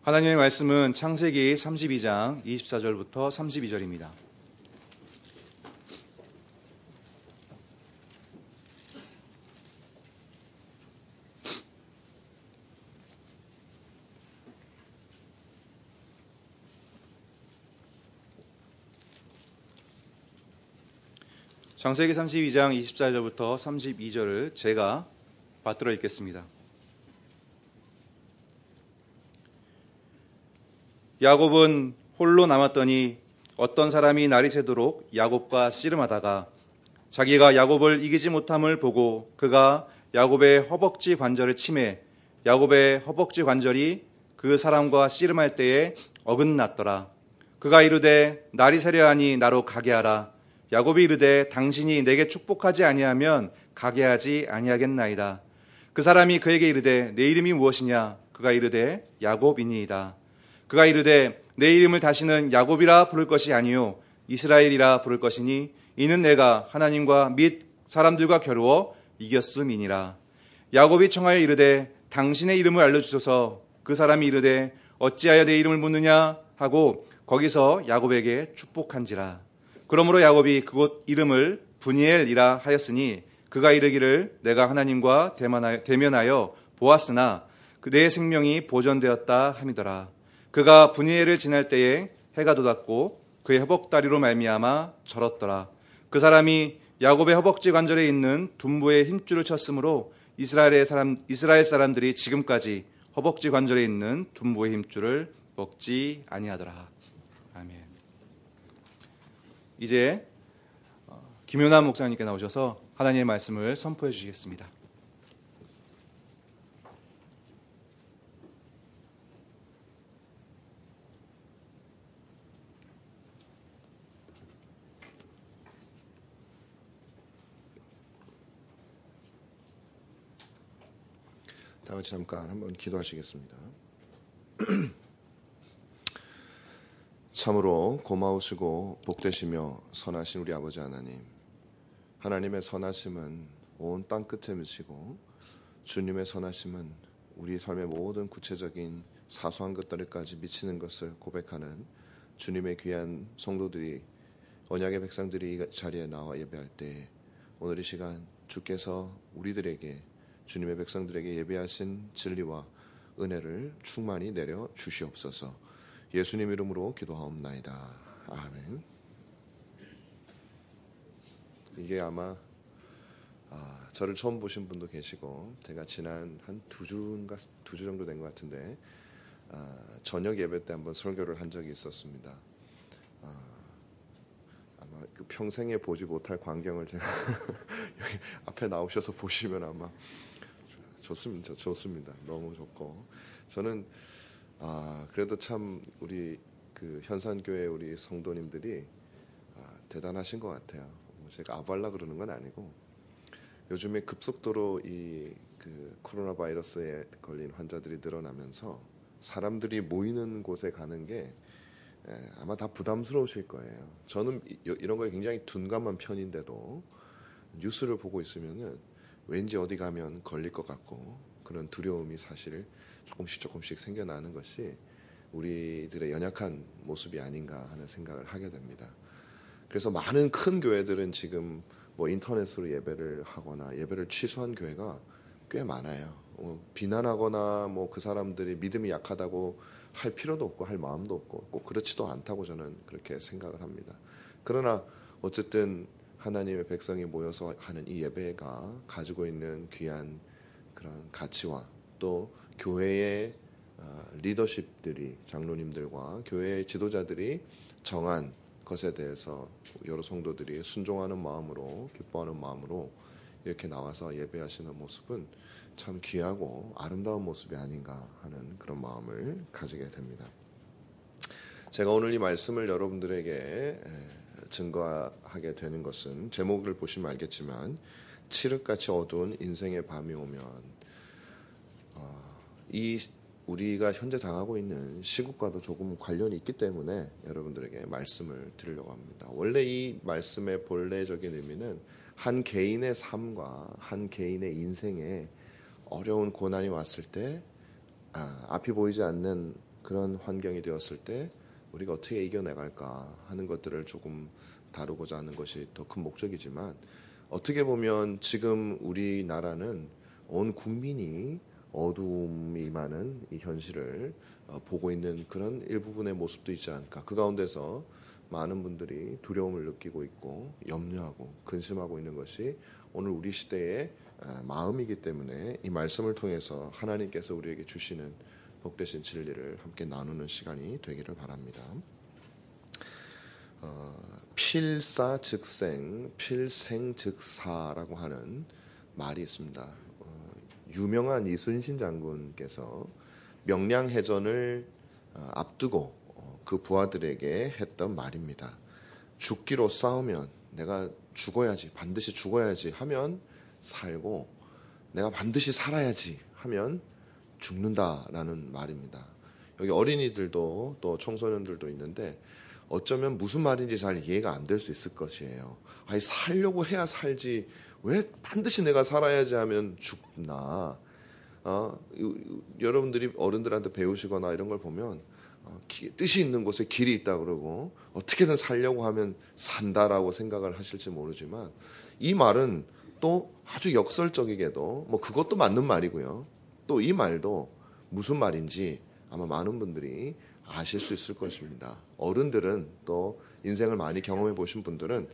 하나님의 말씀은 창세기 32장 24절부터 32절입니다. 창세기 32장 24절부터 32절을 제가 받들어 읽겠습니다. 야곱은 홀로 남았더니 어떤 사람이 날이 새도록 야곱과 씨름하다가 자기가 야곱을 이기지 못함을 보고 그가 야곱의 허벅지 관절을 치매 야곱의 허벅지 관절이 그 사람과 씨름할 때에 어긋났더라. 그가 이르되 날이 새려하니 나로 가게 하라. 야곱이 이르되 당신이 내게 축복하지 아니하면 가게 하지 아니하겠나이다. 그 사람이 그에게 이르되 내 이름이 무엇이냐? 그가 이르되 야곱이니이다. 그가 이르되 내 이름을 다시는 야곱이라 부를 것이 아니요 이스라엘이라 부를 것이니 이는 내가 하나님과 및 사람들과 겨루어 이겼음이니라. 야곱이 청하여 이르되 당신의 이름을 알려주소서. 그 사람이 이르되 어찌하여 내 이름을 묻느냐 하고 거기서 야곱에게 축복한지라. 그러므로 야곱이 그곳 이름을 브니엘이라 하였으니 그가 이르기를 내가 하나님과 대면하여 보았으나 내 생명이 보존되었다 함이더라. 그가 브니엘을 지날 때에 해가 돋았고 그의 허벅다리로 말미암아 절었더라. 그 사람이 야곱의 허벅지 관절에 있는 둔부의 힘줄을 쳤으므로 이스라엘 사람들이 지금까지 허벅지 관절에 있는 둔부의 힘줄을 먹지 아니하더라. 아멘. 이제 김효남 목사님께 나오셔서 하나님의 말씀을 선포해 주시겠습니다. 다 같이 잠깐 한번 기도하시겠습니다. 참으로 고마우시고 복되시며 선하신 우리 아버지 하나님, 하나님의 선하심은 온 땅 끝에 미치고 주님의 선하심은 우리 삶의 모든 구체적인 사소한 것들까지 미치는 것을 고백하는 주님의 귀한 성도들이, 언약의 백성들이 이 자리에 나와 예배할 때 오늘 이 시간 주께서 우리들에게, 주님의 백성들에게 예배하신 진리와 은혜를 충만히 내려 주시옵소서. 예수님 이름으로 기도하옵나이다. 아멘. 이게 아마 저를 처음 보신 분도 계시고, 제가 지난 한 두 주 정도 된 것 같은데 저녁 예배 때 한번 설교를 한 적이 있었습니다. 아마 그 평생에 보지 못할 광경을 제가 여기 앞에 나오셔서 보시면 아마 좋습니다. 너무 좋고, 저는 그래도 참 우리 그 현산교회 우리 성도님들이 대단하신 것 같아요. 제가 아발라 그러는 건 아니고, 요즘에 급속도로 이 그 코로나 바이러스에 걸린 환자들이 늘어나면서 사람들이 모이는 곳에 가는 게 아마 다 부담스러우실 거예요. 저는 이런 거에 굉장히 둔감한 편인데도 뉴스를 보고 있으면은 왠지 어디 가면 걸릴 것 같고, 그런 두려움이 사실 조금씩 생겨나는 것이 우리들의 연약한 모습이 아닌가 하는 생각을 하게 됩니다. 그래서 많은 큰 교회들은 지금 뭐 인터넷으로 예배를 하거나 예배를 취소한 교회가 꽤 많아요. 비난하거나 뭐 그 사람들이 믿음이 약하다고 할 필요도 없고 할 마음도 없고 꼭 그렇지도 않다고 저는 그렇게 생각을 합니다. 그러나 어쨌든 하나님의 백성이 모여서 하는 이 예배가 가지고 있는 귀한 그런 가치와 또 교회의 리더십들이, 장로님들과 교회의 지도자들이 정한 것에 대해서 여러 성도들이 순종하는 마음으로, 기뻐하는 마음으로 이렇게 나와서 예배하시는 모습은 참 귀하고 아름다운 모습이 아닌가 하는 그런 마음을 가지게 됩니다. 제가 오늘 이 말씀을 여러분들에게 증거하게 되는 것은, 제목을 보시면 알겠지만 칠흑같이 어두운 인생의 밤이 오면, 이 우리가 현재 당하고 있는 시국과도 조금 관련이 있기 때문에 여러분들에게 말씀을 드리려고 합니다. 원래 이 말씀의 본래적인 의미는 한 개인의 삶과 한 개인의 인생에 어려운 고난이 왔을 때 앞이 보이지 않는 그런 환경이 되었을 때 우리가 어떻게 이겨내갈까 하는 것들을 조금 다루고자 하는 것이 더 큰 목적이지만, 어떻게 보면 지금 우리나라는 온 국민이 어두움이 많은 이 현실을 보고 있는 그런 일부분의 모습도 있지 않을까. 그 가운데서 많은 분들이 두려움을 느끼고 있고 염려하고 근심하고 있는 것이 오늘 우리 시대의 마음이기 때문에 이 말씀을 통해서 하나님께서 우리에게 주시는 복되신 진리를 함께 나누는 시간이 되기를 바랍니다. 필사즉생, 필생즉사라고 하는 말이 있습니다. 유명한 이순신 장군께서 명량해전을 앞두고 그 부하들에게 했던 말입니다. 죽기로 싸우면 내가 죽어야지, 반드시 죽어야지 하면 살고, 내가 반드시 살아야지 하면 죽는다라는 말입니다. 여기 어린이들도 또 청소년들도 있는데 어쩌면 무슨 말인지 잘 이해가 안 될 수 있을 것이에요. 아니, 살려고 해야 살지 왜 반드시 내가 살아야지 하면 죽나. 여러분들이 어른들한테 배우시거나 이런 걸 보면 뜻이 있는 곳에 길이 있다 그러고 어떻게든 살려고 하면 산다라고 생각을 하실지 모르지만, 이 말은 또 아주 역설적이게도 뭐 그것도 맞는 말이고요. 또 이 말도 무슨 말인지 아마 많은 분들이 아실 수 있을 것입니다. 어른들은, 또 인생을 많이 경험해 보신 분들은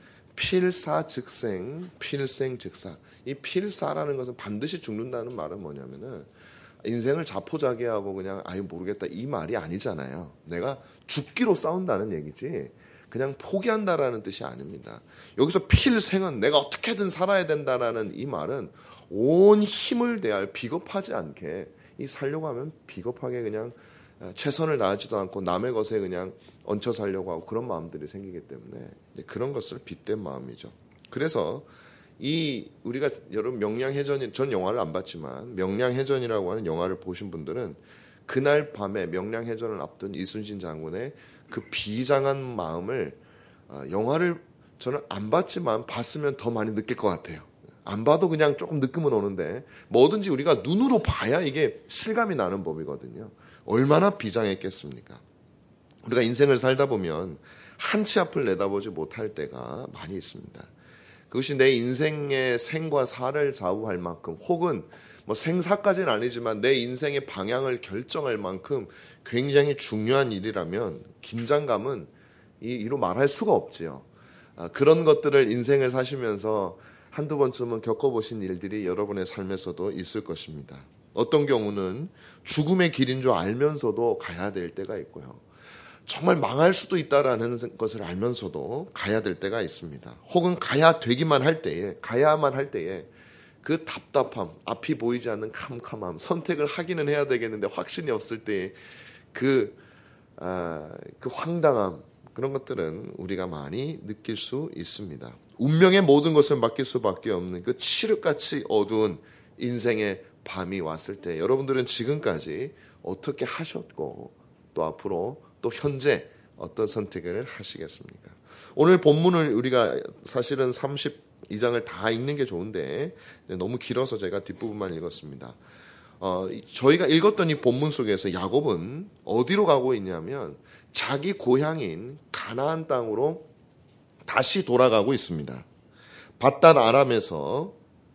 필사즉생, 필생즉사. 이 필사라는 것은 반드시 죽는다는 말은 뭐냐면은 인생을 자포자기하고 그냥 아유 모르겠다 이 말이 아니잖아요. 내가 죽기로 싸운다는 얘기지 그냥 포기한다라는 뜻이 아닙니다. 여기서 필생은 내가 어떻게든 살아야 된다라는 이 말은 온 힘을 다할 비겁하지 않게, 이 살려고 하면 비겁하게 그냥 최선을 다하지도 않고 남의 것에 그냥 얹혀 살려고 하고 그런 마음들이 생기기 때문에 그런 것을 빗댄 마음이죠. 그래서 이 우리가 여러분 명량해전이, 전 영화를 안 봤지만 명량해전이라고 하는 영화를 보신 분들은 그날 밤에 명량해전을 앞둔 이순신 장군의 그 비장한 마음을 영화를 저는 안 봤지만 봤으면 더 많이 느낄 것 같아요. 안 봐도 그냥 조금 느낌은 오는데 뭐든지 우리가 눈으로 봐야 이게 실감이 나는 법이거든요. 얼마나 비장했겠습니까? 우리가 인생을 살다 보면 한치 앞을 내다보지 못할 때가 많이 있습니다. 그것이 내 인생의 생과 사를 좌우할 만큼, 혹은 뭐 생사까지는 아니지만 내 인생의 방향을 결정할 만큼 굉장히 중요한 일이라면 긴장감은 이로 말할 수가 없지요. 그런 것들을 인생을 사시면서 한두 번쯤은 겪어보신 일들이 여러분의 삶에서도 있을 것입니다. 어떤 경우는 죽음의 길인 줄 알면서도 가야 될 때가 있고요. 정말 망할 수도 있다라는 것을 알면서도 가야 될 때가 있습니다. 혹은 가야만 할 때에 그 답답함, 앞이 보이지 않는 캄캄함, 선택을 하기는 해야 되겠는데 확신이 없을 때의 그 황당함, 그런 것들은 우리가 많이 느낄 수 있습니다. 운명의 모든 것을 맡길 수밖에 없는 그 칠흑같이 어두운 인생의 밤이 왔을 때 여러분들은 지금까지 어떻게 하셨고 또 앞으로 또 현재 어떤 선택을 하시겠습니까? 오늘 본문을 우리가 사실은 32장을 다 읽는 게 좋은데 너무 길어서 제가 뒷부분만 읽었습니다. 저희가 읽었던 이 본문 속에서 야곱은 어디로 가고 있냐면 자기 고향인 가나안 땅으로 다시 돌아가고 있습니다. 밧단 아람에서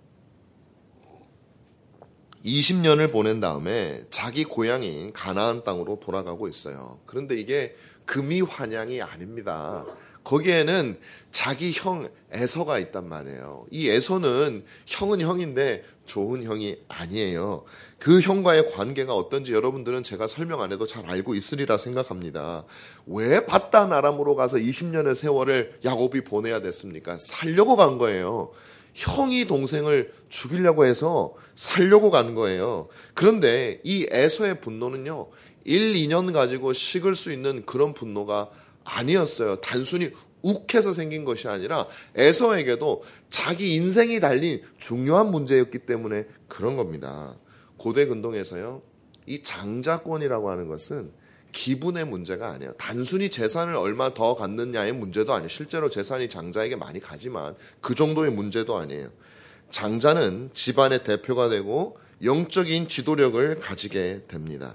20년을 보낸 다음에 자기 고향인 가나안 땅으로 돌아가고 있어요. 그런데 이게 금이 환향이 아닙니다. 거기에는 자기 형 에서가 있단 말이에요. 이 에서는 형은 형인데 좋은 형이 아니에요. 그 형과의 관계가 어떤지 여러분들은 제가 설명 안 해도 잘 알고 있으리라 생각합니다. 왜 밧단 아람으로 가서 20년의 세월을 야곱이 보내야 됐습니까? 살려고 간 거예요. 형이 동생을 죽이려고 해서 살려고 간 거예요. 그런데 이 에서의 분노는요, 1, 2년 가지고 식을 수 있는 그런 분노가 아니었어요. 단순히 욱해서 생긴 것이 아니라 에서에게도 자기 인생이 달린 중요한 문제였기 때문에 그런 겁니다. 고대 근동에서요, 이 장자권이라고 하는 것은 기분의 문제가 아니에요. 단순히 재산을 얼마 더 갖느냐의 문제도 아니에요. 실제로 재산이 장자에게 많이 가지만 그 정도의 문제도 아니에요. 장자는 집안의 대표가 되고 영적인 지도력을 가지게 됩니다.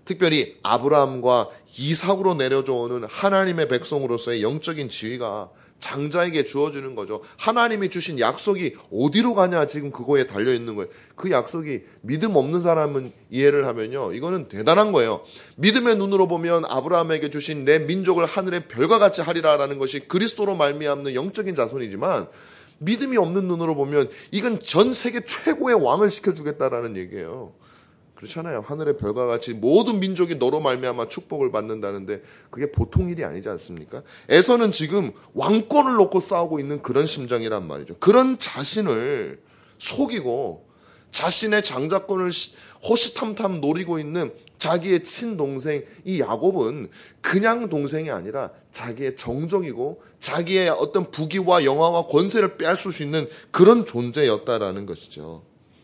특별히 아브라함과 이삭으로 내려져 오는 하나님의 백성으로서의 영적인 지위가 장자에게 주어지는 거죠. 하나님이 주신 약속이 어디로 가냐 지금 그거에 달려있는 거예요. 그 약속이 믿음 없는 사람은 이해를 하면요, 이거는 대단한 거예요. 믿음의 눈으로 보면 아브라함에게 주신 내 민족을 하늘의 별과 같이 하리라라는 것이 그리스도로 말미암는 영적인 자손이지만, 믿음이 없는 눈으로 보면 이건 전 세계 최고의 왕을 시켜주겠다라는 얘기예요. 그렇잖아요. 하늘의 별과 같이 모든 민족이 너로 말미암아 축복을 받는다는데 그게 보통 일이 아니지 않습니까? 에서는 지금 왕권을 놓고 싸우고 있는 그런 심정이란 말이죠. 그런 자신을 속이고 자신의 장자권을 호시탐탐 노리고 있는 자기의 친동생 이 야곱은 그냥 동생이 아니라 자기의 정적이고 자기의 어떤 부귀와 영화와 권세를 빼앗을 수 있는 그런 존재였다라는 것이죠.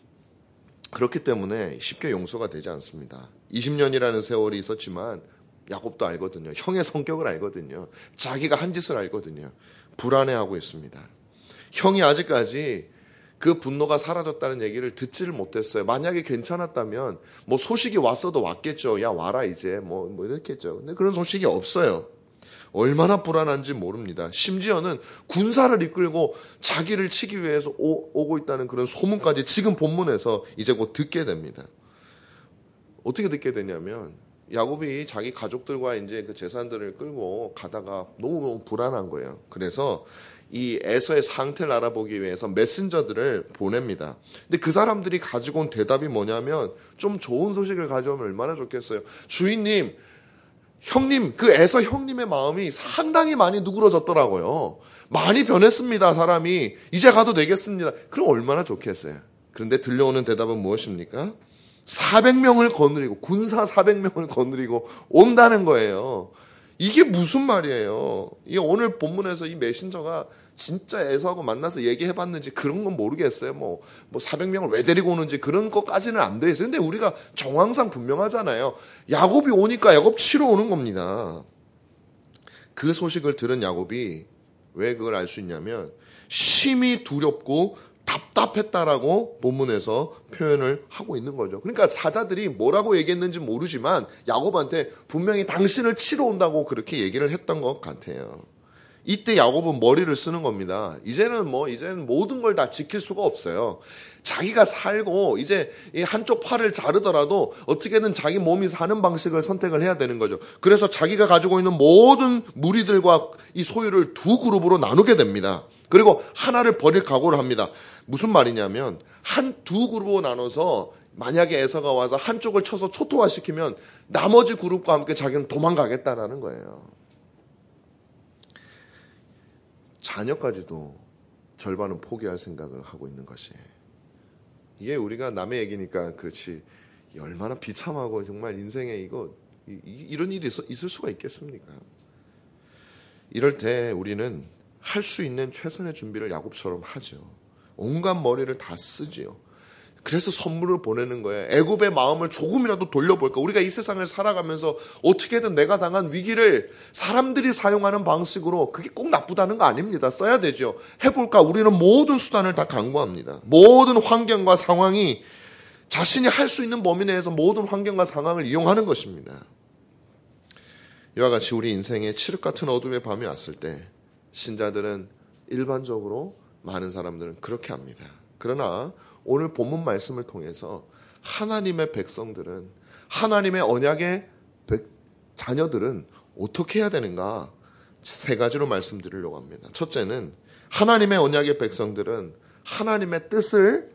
그렇기 때문에 쉽게 용서가 되지 않습니다. 20년이라는 세월이 있었지만 야곱도 알거든요. 형의 성격을 알거든요. 자기가 한 짓을 알거든요. 불안해하고 있습니다. 형이 아직까지 그 분노가 사라졌다는 얘기를 듣지를 못했어요. 만약에 괜찮았다면 뭐 소식이 왔어도 왔겠죠. 야 와라 이제 뭐 이랬겠죠. 근데 그런 소식이 없어요. 얼마나 불안한지 모릅니다. 심지어는 군사를 이끌고 자기를 치기 위해서 오고 있다는 그런 소문까지 지금 본문에서 이제 곧 듣게 됩니다. 어떻게 듣게 되냐면 야곱이 자기 가족들과 이제 그 재산들을 끌고 가다가 너무 불안한 거예요. 그래서 이 에서의 상태를 알아보기 위해서 메신저들을 보냅니다. 근데 그 사람들이 가지고 온 대답이 뭐냐면 좀 좋은 소식을 가져오면 얼마나 좋겠어요. 주인님, 형님, 그 에서 형님의 마음이 상당히 많이 누그러졌더라고요. 많이 변했습니다, 사람이. 이제 가도 되겠습니다. 그럼 얼마나 좋겠어요. 그런데 들려오는 대답은 무엇입니까? 400명을 거느리고, 군사 400명을 거느리고 온다는 거예요. 이게 무슨 말이에요? 이 오늘 본문에서 이 메신저가 진짜 에서하고 만나서 얘기해봤는지 그런 건 모르겠어요. 뭐 400명을 왜 데리고 오는지 그런 것까지는 안 돼 있어요. 근데 우리가 정황상 분명하잖아요. 야곱이 오니까 야곱 치러 오는 겁니다. 그 소식을 들은 야곱이 왜 그걸 알 수 있냐면 심히 두렵고 답답했다라고 본문에서 표현을 하고 있는 거죠. 그러니까 사자들이 뭐라고 얘기했는지 모르지만 야곱한테 분명히 당신을 치러 온다고 그렇게 얘기를 했던 것 같아요. 이때 야곱은 머리를 쓰는 겁니다. 이제는 모든 걸 다 지킬 수가 없어요. 자기가 살고 이제 한쪽 팔을 자르더라도 어떻게든 자기 몸이 사는 방식을 선택을 해야 되는 거죠. 그래서 자기가 가지고 있는 모든 무리들과 이 소유를 두 그룹으로 나누게 됩니다. 그리고 하나를 버릴 각오를 합니다. 무슨 말이냐면 두 그룹으로 나눠서 만약에 에서가 와서 한쪽을 쳐서 초토화시키면 나머지 그룹과 함께 자기는 도망가겠다라는 거예요. 자녀까지도 절반은 포기할 생각을 하고 있는 것이. 이게 우리가 남의 얘기니까 그렇지 얼마나 비참하고 정말 인생에 이런 일이 있을 수가 있겠습니까? 이럴 때 우리는 할 수 있는 최선의 준비를 야곱처럼 하죠. 온갖 머리를 다 쓰지요. 그래서 선물을 보내는 거예요. 애굽의 마음을 조금이라도 돌려볼까. 우리가 이 세상을 살아가면서 어떻게든 내가 당한 위기를 사람들이 사용하는 방식으로 그게 꼭 나쁘다는 거 아닙니다. 써야 되죠. 해볼까. 우리는 모든 수단을 다 강구합니다. 모든 환경과 상황이 자신이 할 수 있는 범위 내에서 모든 환경과 상황을 이용하는 것입니다. 이와 같이 우리 인생에 칠흑 같은 어둠의 밤이 왔을 때 신자들은 일반적으로 많은 사람들은 그렇게 합니다. 그러나 오늘 본문 말씀을 통해서 하나님의 백성들은, 하나님의 언약의 자녀들은 어떻게 해야 되는가? 세 가지로 말씀드리려고 합니다. 첫째는 하나님의 언약의 백성들은 하나님의 뜻을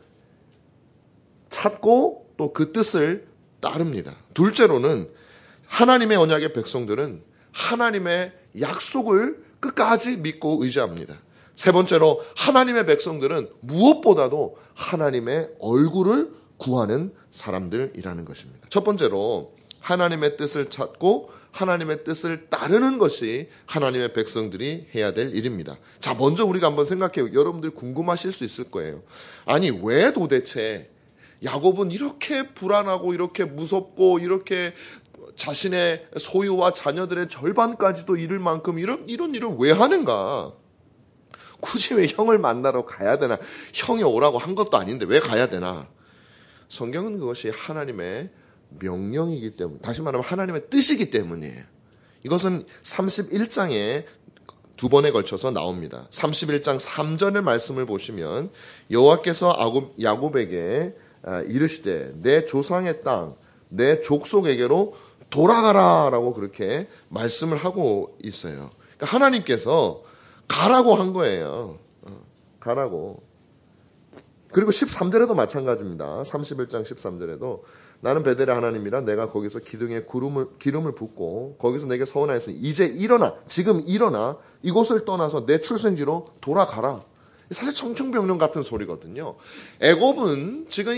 찾고 또 그 뜻을 따릅니다. 둘째로는 하나님의 언약의 백성들은 하나님의 약속을 끝까지 믿고 의지합니다. 세 번째로 하나님의 백성들은 무엇보다도 하나님의 얼굴을 구하는 사람들이라는 것입니다. 첫 번째로 하나님의 뜻을 찾고 하나님의 뜻을 따르는 것이 하나님의 백성들이 해야 될 일입니다. 자, 먼저 우리가 한번 생각해요. 여러분들 궁금하실 수 있을 거예요. 아니, 왜 도대체 야곱은 이렇게 불안하고 이렇게 무섭고 이렇게 자신의 소유와 자녀들의 절반까지도 잃을 만큼 이런 일을 왜 하는가? 굳이 왜 형을 만나러 가야 되나? 형이 오라고 한 것도 아닌데 왜 가야 되나? 성경은 그것이 하나님의 명령이기 때문에, 다시 말하면 하나님의 뜻이기 때문이에요. 이것은 31장에 두 번에 걸쳐서 나옵니다. 31장 3절의 말씀을 보시면 여호와께서 야곱에게 이르시되 내 조상의 땅, 내 족속에게로 돌아가라 라고 그렇게 말씀을 하고 있어요. 그러니까 하나님께서 가라고 한 거예요. 가라고. 그리고 13절에도 마찬가지입니다. 31장 13절에도 나는 베델의 하나님이라 내가 거기서 기둥에 기름을 붓고 거기서 내게 서원하였으니 이제 일어나, 지금 일어나 이곳을 떠나서 내 출생지로 돌아가라. 사실 청천벽력 같은 소리거든요. 애굽은 지금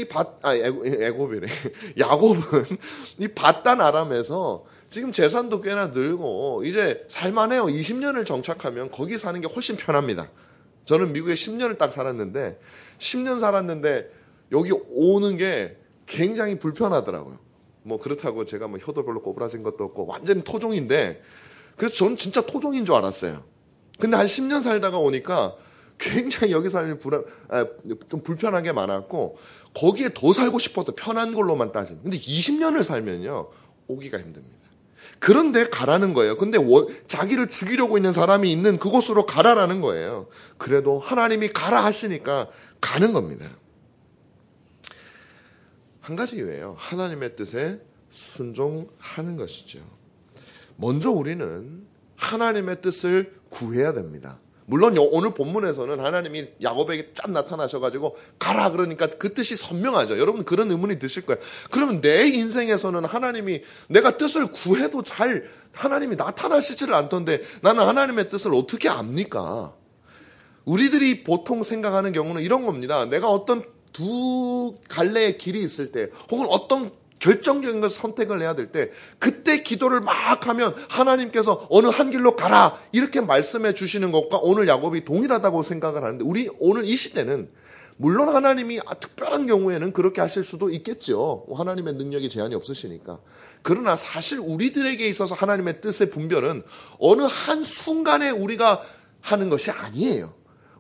야곱은 이 바단 아람에서 지금 재산도 꽤나 늘고 이제 살만해요. 20년을 정착하면 거기 사는 게 훨씬 편합니다. 저는 미국에 10년을 딱 살았는데 10년 살았는데 여기 오는 게 굉장히 불편하더라고요. 뭐 그렇다고 제가 뭐 혀도 별로 꼬부라진 것도 없고 완전히 토종인데, 그래서 저는 진짜 토종인 줄 알았어요. 근데 한 10년 살다가 오니까 굉장히 여기 살면 좀 불편한 게 많았고 거기에 더 살고 싶어서 편한 걸로만 따지면. 근데 20년을 살면요 오기가 힘듭니다. 그런데 가라는 거예요. 근데 자기를 죽이려고 있는 사람이 있는 그곳으로 가라라는 거예요. 그래도 하나님이 가라 하시니까 가는 겁니다. 한 가지 이유예요. 하나님의 뜻에 순종하는 것이죠. 먼저 우리는 하나님의 뜻을 구해야 됩니다. 물론 오늘 본문에서는 하나님이 야곱에게 짠 나타나셔가지고 가라 그러니까 그 뜻이 선명하죠. 여러분 그런 의문이 드실 거예요. 그러면 내 인생에서는 하나님이 내가 뜻을 구해도 잘 하나님이 나타나시지를 않던데 나는 하나님의 뜻을 어떻게 압니까? 우리들이 보통 생각하는 경우는 이런 겁니다. 내가 어떤 두 갈래의 길이 있을 때 혹은 어떤 결정적인 것을 선택을 해야 될 때 그때 기도를 막 하면 하나님께서 어느 한 길로 가라 이렇게 말씀해 주시는 것과 오늘 야곱이 동일하다고 생각을 하는데, 우리 오늘 이 시대는 물론 하나님이 특별한 경우에는 그렇게 하실 수도 있겠죠. 하나님의 능력이 제한이 없으시니까. 그러나 사실 우리들에게 있어서 하나님의 뜻의 분별은 어느 한 순간에 우리가 하는 것이 아니에요.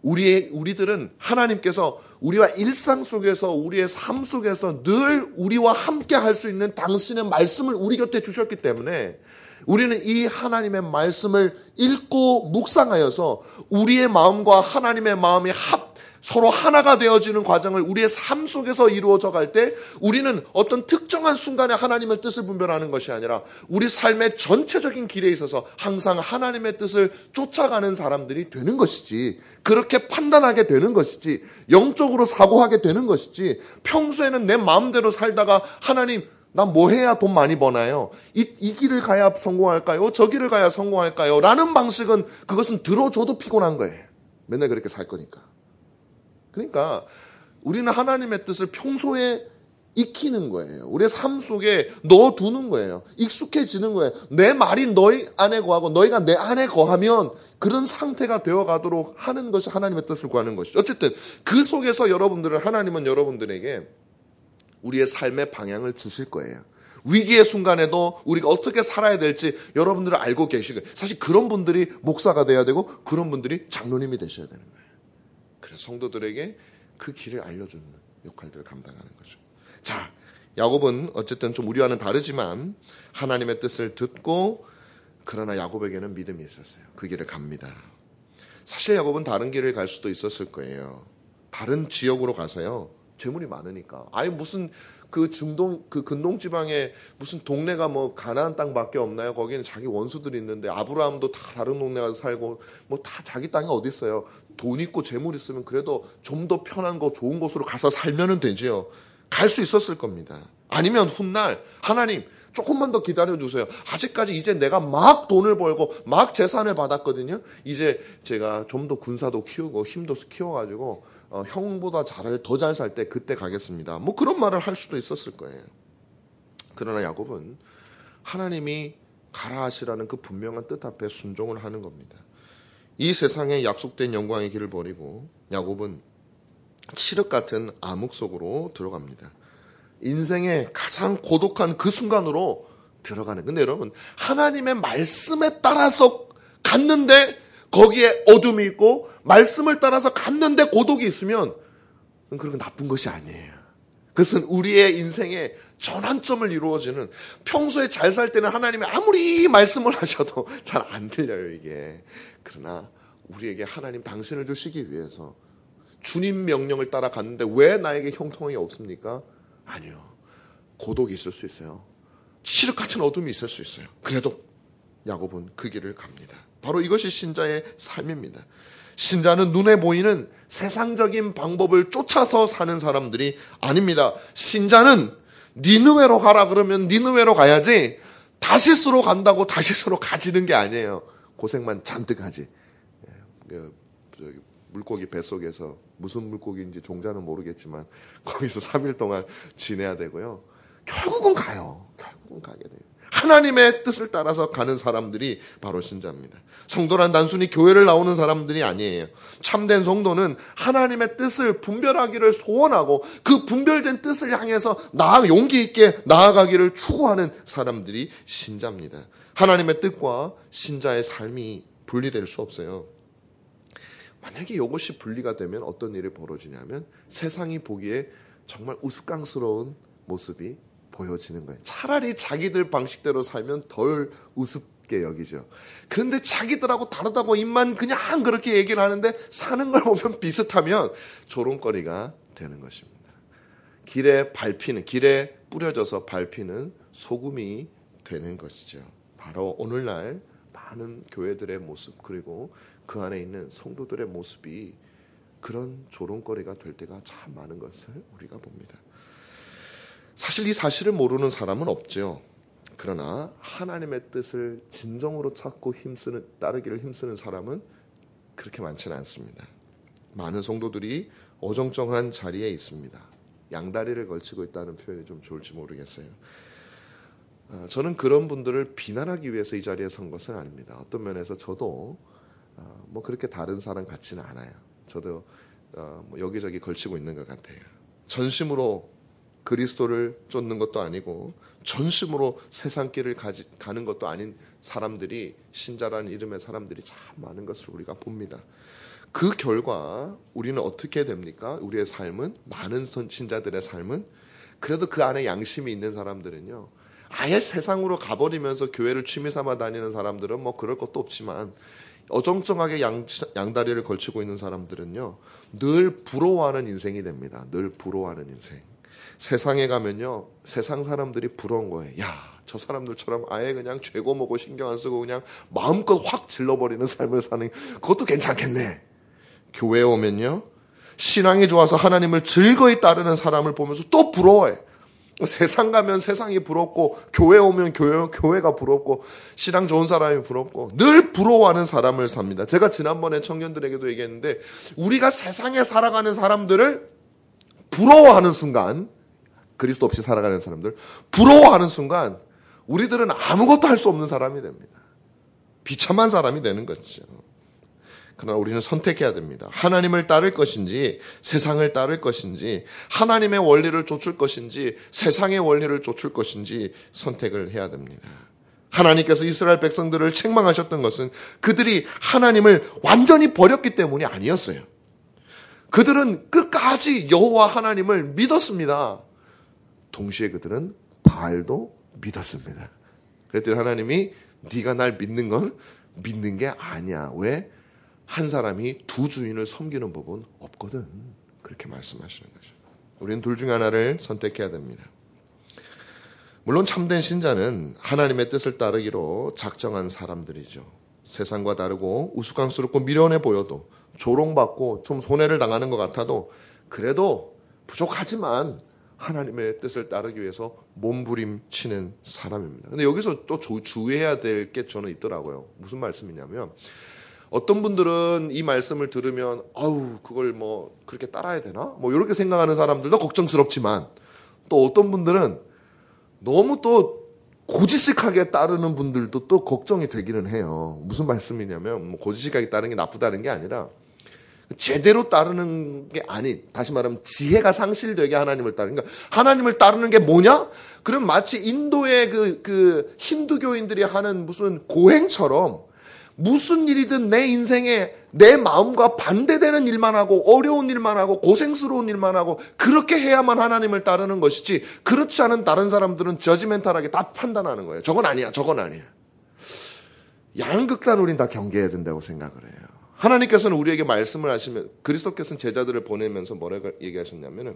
우리들은 하나님께서 우리와 일상 속에서 우리의 삶 속에서 늘 우리와 함께 할 수 있는 당신의 말씀을 우리 곁에 주셨기 때문에 우리는 이 하나님의 말씀을 읽고 묵상하여서 우리의 마음과 하나님의 마음이 서로 하나가 되어지는 과정을 우리의 삶 속에서 이루어져 갈 때 우리는 어떤 특정한 순간에 하나님의 뜻을 분별하는 것이 아니라 우리 삶의 전체적인 길에 있어서 항상 하나님의 뜻을 쫓아가는 사람들이 되는 것이지, 그렇게 판단하게 되는 것이지, 영적으로 사고하게 되는 것이지, 평소에는 내 마음대로 살다가 하나님 나 뭐 해야 돈 많이 버나요? 이 길을 가야 성공할까요? 저 길을 가야 성공할까요? 라는 방식은 그것은 들어줘도 피곤한 거예요. 맨날 그렇게 살 거니까. 그러니까 우리는 하나님의 뜻을 평소에 익히는 거예요. 우리의 삶 속에 넣어두는 거예요. 익숙해지는 거예요. 내 말이 너희 안에 거하고 너희가 내 안에 거하면 그런 상태가 되어가도록 하는 것이 하나님의 뜻을 구하는 것이죠. 어쨌든 그 속에서 하나님은 여러분들에게 우리의 삶의 방향을 주실 거예요. 위기의 순간에도 우리가 어떻게 살아야 될지 여러분들은 알고 계시고, 사실 그런 분들이 목사가 돼야 되고 그런 분들이 장로님이 되셔야 되는 거예요. 그래서 성도들에게 그 길을 알려주는 역할들을 감당하는 거죠. 자, 야곱은 어쨌든 좀 우리와는 다르지만 하나님의 뜻을 듣고, 그러나 야곱에게는 믿음이 있었어요. 그 길을 갑니다. 사실 야곱은 다른 길을 갈 수도 있었을 거예요. 다른 지역으로 가서요. 재물이 많으니까. 아예 무슨 그 근동 지방에 무슨 동네가 뭐 가나안 땅밖에 없나요? 거기는 자기 원수들이 있는데 아브라함도 다 다른 동네 가서 살고 뭐 다 자기 땅이 어디 있어요? 돈 있고 재물 있으면 그래도 좀 더 편한 거 좋은 곳으로 가서 살면은 되지요. 갈 수 있었을 겁니다. 아니면 훗날 하나님 조금만 더 기다려주세요. 아직까지 이제 내가 막 돈을 벌고 막 재산을 받았거든요. 이제 제가 좀 더 군사도 키우고 힘도 키워가지고 형보다 더 잘 살 때 그때 가겠습니다. 뭐 그런 말을 할 수도 있었을 거예요. 그러나 야곱은 하나님이 가라 하시라는 그 분명한 뜻 앞에 순종을 하는 겁니다. 이 세상에 약속된 영광의 길을 버리고 야곱은 칠흑 같은 암흑 속으로 들어갑니다. 인생의 가장 고독한 그 순간으로 들어가는. 근데 여러분, 하나님의 말씀에 따라서 갔는데 거기에 어둠이 있고 말씀을 따라서 갔는데 고독이 있으면 그건 나쁜 것이 아니에요. 그것은 우리의 인생의 전환점을 이루어지는, 평소에 잘 살 때는 하나님이 아무리 말씀을 하셔도 잘 안 들려요, 이게. 그러나 우리에게 하나님 당신을 주시기 위해서 주님 명령을 따라갔는데 왜 나에게 형통이 없습니까? 아니요. 고독이 있을 수 있어요. 칠흑 같은 어둠이 있을 수 있어요. 그래도 야곱은 그 길을 갑니다. 바로 이것이 신자의 삶입니다. 신자는 눈에 보이는 세상적인 방법을 쫓아서 사는 사람들이 아닙니다. 신자는 니느웨로 가라 그러면 니느웨로 가야지, 다시스로 간다고 다시스로 가지는 게 아니에요. 고생만 잔뜩 하지. 물고기 뱃속에서 무슨 물고기인지 종자는 모르겠지만 거기서 3일 동안 지내야 되고요. 결국은 가요. 결국은 가게 돼요. 하나님의 뜻을 따라서 가는 사람들이 바로 신자입니다. 성도란 단순히 교회를 나오는 사람들이 아니에요. 참된 성도는 하나님의 뜻을 분별하기를 소원하고 그 분별된 뜻을 향해서 용기 있게 나아가기를 추구하는 사람들이 신자입니다. 하나님의 뜻과 신자의 삶이 분리될 수 없어요. 만약에 이것이 분리가 되면 어떤 일이 벌어지냐면 세상이 보기에 정말 우스꽝스러운 모습이 보여지는 거예요. 차라리 자기들 방식대로 살면 덜 우습게 여기죠. 그런데 자기들하고 다르다고 입만 그냥 그렇게 얘기를 하는데 사는 걸 보면 비슷하면 조롱거리가 되는 것입니다. 길에 뿌려져서 밟히는 소금이 되는 것이죠. 바로 오늘날 많은 교회들의 모습, 그리고 그 안에 있는 성도들의 모습이 그런 조롱거리가 될 때가 참 많은 것을 우리가 봅니다. 사실 이 사실을 모르는 사람은 없죠. 그러나 하나님의 뜻을 진정으로 찾고 따르기를 힘쓰는 사람은 그렇게 많지는 않습니다. 많은 성도들이 어정쩡한 자리에 있습니다. 양다리를 걸치고 있다는 표현이 좀 좋을지 모르겠어요. 저는 그런 분들을 비난하기 위해서 이 자리에 선 것은 아닙니다. 어떤 면에서 저도 그렇게 다른 사람 같지는 않아요. 저도 여기저기 걸치고 있는 것 같아요. 전심으로 그리스도를 쫓는 것도 아니고 전심으로 세상길을 가는 것도 아닌 사람들이, 신자라는 이름의 사람들이 참 많은 것을 우리가 봅니다. 그 결과 우리는 어떻게 됩니까? 우리의 삶은, 많은 신자들의 삶은, 그래도 그 안에 양심이 있는 사람들은요, 아예 세상으로 가버리면서 교회를 취미삼아 다니는 사람들은 그럴 것도 없지만, 어정쩡하게 양다리를 걸치고 있는 사람들은요, 늘 부러워하는 인생이 됩니다. 늘 부러워하는 인생. 세상에 가면요, 세상 사람들이 부러운 거예요. 야, 저 사람들처럼 아예 그냥 죄고 뭐고 신경 안 쓰고 그냥 마음껏 확 질러버리는 삶을 사는, 그것도 괜찮겠네. 교회에 오면요, 신앙이 좋아서 하나님을 즐거이 따르는 사람을 보면서 또 부러워해. 세상 가면 세상이 부럽고, 교회 오면 교회가 부럽고, 신앙 좋은 사람이 부럽고, 늘 부러워하는 사람을 삽니다. 제가 지난번에 청년들에게도 얘기했는데, 우리가 세상에 살아가는 사람들을 부러워하는 순간, 그리스도 없이 살아가는 사람들 부러워하는 순간 우리들은 아무것도 할 수 없는 사람이 됩니다. 비참한 사람이 되는 것이죠. 그러나 우리는 선택해야 됩니다. 하나님을 따를 것인지 세상을 따를 것인지, 하나님의 원리를 좇을 것인지 세상의 원리를 좇을 것인지 선택을 해야 됩니다. 하나님께서 이스라엘 백성들을 책망하셨던 것은 그들이 하나님을 완전히 버렸기 때문이 아니었어요. 그들은 끝까지 여호와 하나님을 믿었습니다. 동시에 그들은 바알도 믿었습니다. 그랬더니 하나님이 네가 날 믿는 건 믿는 게 아니야. 왜? 한 사람이 두 주인을 섬기는 법은 없거든. 그렇게 말씀하시는 거죠. 우리는 둘 중에 하나를 선택해야 됩니다. 물론 참된 신자는 하나님의 뜻을 따르기로 작정한 사람들이죠. 세상과 다르고 우스꽝스럽고 미련해 보여도, 조롱받고 좀 손해를 당하는 것 같아도 그래도 부족하지만 하나님의 뜻을 따르기 위해서 몸부림치는 사람입니다. 근데 여기서 또 주의해야 될 게 저는 있더라고요. 무슨 말씀이냐면, 어떤 분들은 이 말씀을 들으면 그걸 그렇게 따라야 되나? 이렇게 생각하는 사람들도 걱정스럽지만, 또 어떤 분들은 너무 또 고지식하게 따르는 분들도 또 걱정이 되기는 해요. 무슨 말씀이냐면, 고지식하게 따르는 게 나쁘다는 게 아니라 제대로 따르는 게 아닌, 다시 말하면 지혜가 상실되게 하나님을 따르는, 그러니까 하나님을 따르는 게 뭐냐? 그럼 마치 인도의 그 힌두교인들이 하는 무슨 고행처럼 무슨 일이든 내 인생에 내 마음과 반대되는 일만 하고 어려운 일만 하고 고생스러운 일만 하고 그렇게 해야만 하나님을 따르는 것이지, 그렇지 않은 다른 사람들은 저지멘탈하게 다 판단하는 거예요. 저건 아니야, 저건 아니야. 양극단 우린 다 경계해야 된다고 생각을 해요. 하나님께서는 우리에게 말씀을 하시면, 그리스도께서는 제자들을 보내면서 뭐라고 얘기하셨냐면은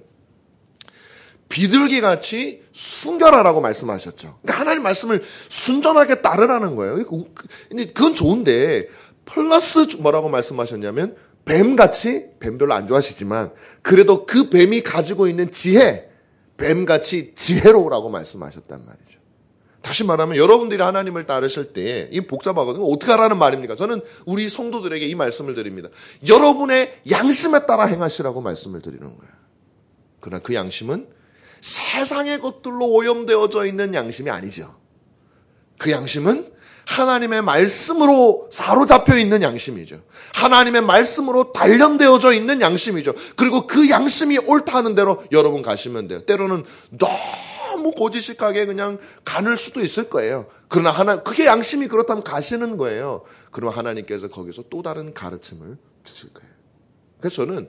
비둘기같이 순결하라고 말씀하셨죠. 그러니까 하나님 말씀을 순전하게 따르라는 거예요. 근데 그건 좋은데 플러스 뭐라고 말씀하셨냐면 뱀같이, 뱀 별로 안 좋아하시지만 그래도 그 뱀이 가지고 있는 지혜, 뱀같이 지혜로우라고 말씀하셨단 말이죠. 다시 말하면 여러분들이 하나님을 따르실 때, 이 복잡하거든요. 어떻게 하라는 말입니까? 저는 우리 성도들에게 이 말씀을 드립니다. 여러분의 양심에 따라 행하시라고 말씀을 드리는 거예요. 그러나 그 양심은 세상의 것들로 오염되어져 있는 양심이 아니죠. 그 양심은 하나님의 말씀으로 사로잡혀 있는 양심이죠. 하나님의 말씀으로 단련되어져 있는 양심이죠. 그리고 그 양심이 옳다 하는 대로 여러분 가시면 돼요. 때로는 너무 고지식하게 그냥 가눌 수도 있을 거예요. 그러나 그게 양심이 그렇다면 가시는 거예요. 그러면 하나님께서 거기서 또 다른 가르침을 주실 거예요. 그래서 저는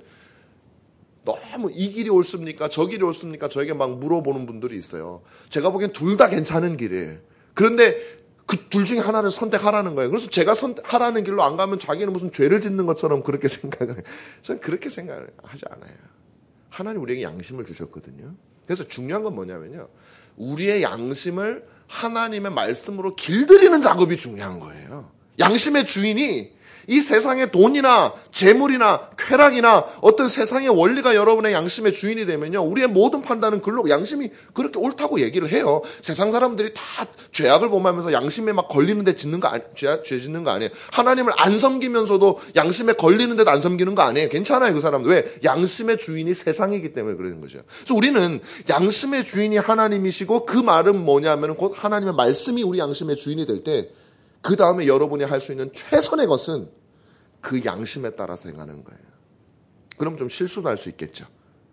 너무 이 길이 옳습니까? 저 길이 옳습니까? 저에게 막 물어보는 분들이 있어요. 제가 보기엔 둘 다 괜찮은 길이에요. 그런데 그 둘 중에 하나를 선택하라는 거예요. 그래서 제가 선택하라는 길로 안 가면 자기는 무슨 죄를 짓는 것처럼 그렇게 생각을 해요. 저는 그렇게 생각을 하지 않아요. 하나님 우리에게 양심을 주셨거든요. 그래서 중요한 건 뭐냐면요, 우리의 양심을 하나님의 말씀으로 길들이는 작업이 중요한 거예요. 양심의 주인이 이 세상의 돈이나 재물이나 쾌락이나 어떤 세상의 원리가 여러분의 양심의 주인이 되면요, 우리의 모든 판단은 글로 양심이 그렇게 옳다고 얘기를 해요. 세상 사람들이 다 죄악을 범하면서 양심에 막 걸리는데 죄 짓는 거 아니에요. 하나님을 안 섬기면서도 양심에 걸리는데도 안 섬기는 거 아니에요. 괜찮아요, 그 사람들. 왜? 양심의 주인이 세상이기 때문에 그러는 거죠. 그래서 우리는 양심의 주인이 하나님이시고, 그 말은 뭐냐면 곧 하나님의 말씀이 우리 양심의 주인이 될 때, 그 다음에 여러분이 할 수 있는 최선의 것은 그 양심에 따라서 행하는 거예요. 그럼 좀 실수도 할 수 있겠죠.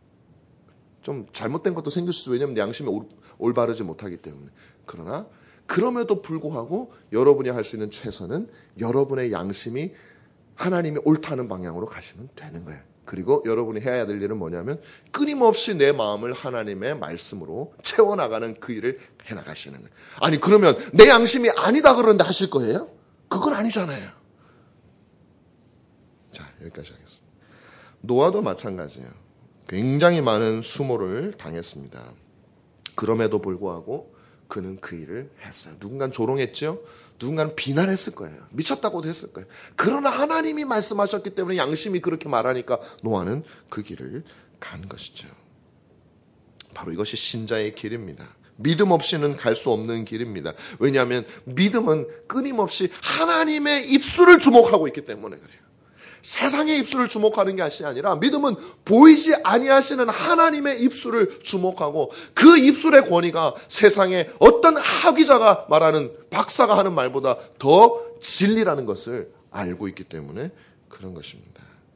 좀 잘못된 것도 생길 수 있어요. 왜냐하면 양심이 올바르지 못하기 때문에. 그러나 그럼에도 불구하고 여러분이 할 수 있는 최선은 여러분의 양심이 하나님이 옳다는 방향으로 가시면 되는 거예요. 그리고 여러분이 해야 될 일은 뭐냐면 끊임없이 내 마음을 하나님의 말씀으로 채워나가는 그 일을 해나가시는 거예요. 아니 그러면 내 양심이 아니다 그러는데 하실 거예요? 그건 아니잖아요. 자, 여기까지 하겠습니다. 노아도 마찬가지예요. 굉장히 많은 수모를 당했습니다. 그럼에도 불구하고 그는 그 일을 했어요. 누군가는 조롱했죠. 누군가는 비난했을 거예요. 미쳤다고도 했을 거예요. 그러나 하나님이 말씀하셨기 때문에 양심이 그렇게 말하니까 노아는 그 길을 간 것이죠. 바로 이것이 신자의 길입니다. 믿음 없이는 갈 수 없는 길입니다. 왜냐하면 믿음은 끊임없이 하나님의 입술을 주목하고 있기 때문에 그래요. 세상의 입술을 주목하는 것이 아니라 믿음은 보이지 아니하시는 하나님의 입술을 주목하고, 그 입술의 권위가 세상에 어떤 학위자가 말하는, 박사가 하는 말보다 더 진리라는 것을 알고 있기 때문에 그런 것입니다.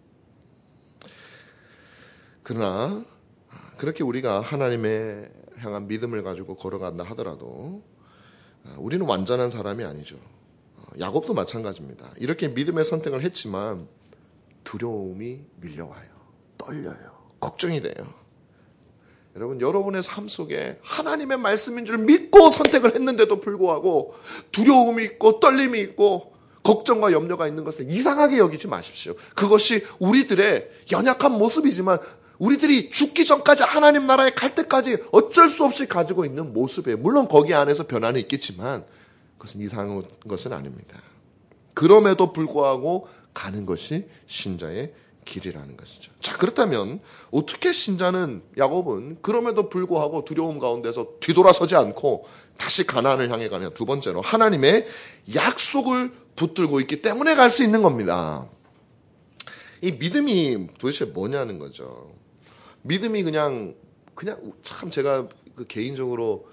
그러나 그렇게 우리가 하나님의 향한 믿음을 가지고 걸어간다 하더라도 우리는 완전한 사람이 아니죠. 야곱도 마찬가지입니다. 이렇게 믿음의 선택을 했지만 두려움이 밀려와요. 떨려요. 걱정이 돼요. 여러분, 여러분의 삶 속에 하나님의 말씀인 줄 믿고 선택을 했는데도 불구하고 두려움이 있고 떨림이 있고 걱정과 염려가 있는 것을 이상하게 여기지 마십시오. 그것이 우리들의 연약한 모습이지만 우리들이 죽기 전까지 하나님 나라에 갈 때까지 어쩔 수 없이 가지고 있는 모습이에요. 물론 거기 안에서 변화는 있겠지만 그것은 이상한 것은 아닙니다. 그럼에도 불구하고 가는 것이 신자의 길이라는 것이죠. 자, 그렇다면 어떻게 신자는, 야곱은 그럼에도 불구하고 두려움 가운데서 뒤돌아서지 않고 다시 가나안을 향해 가냐? 두 번째로 하나님의 약속을 붙들고 있기 때문에 갈 수 있는 겁니다. 이 믿음이 도대체 뭐냐는 거죠. 믿음이 그냥 참 제가 개인적으로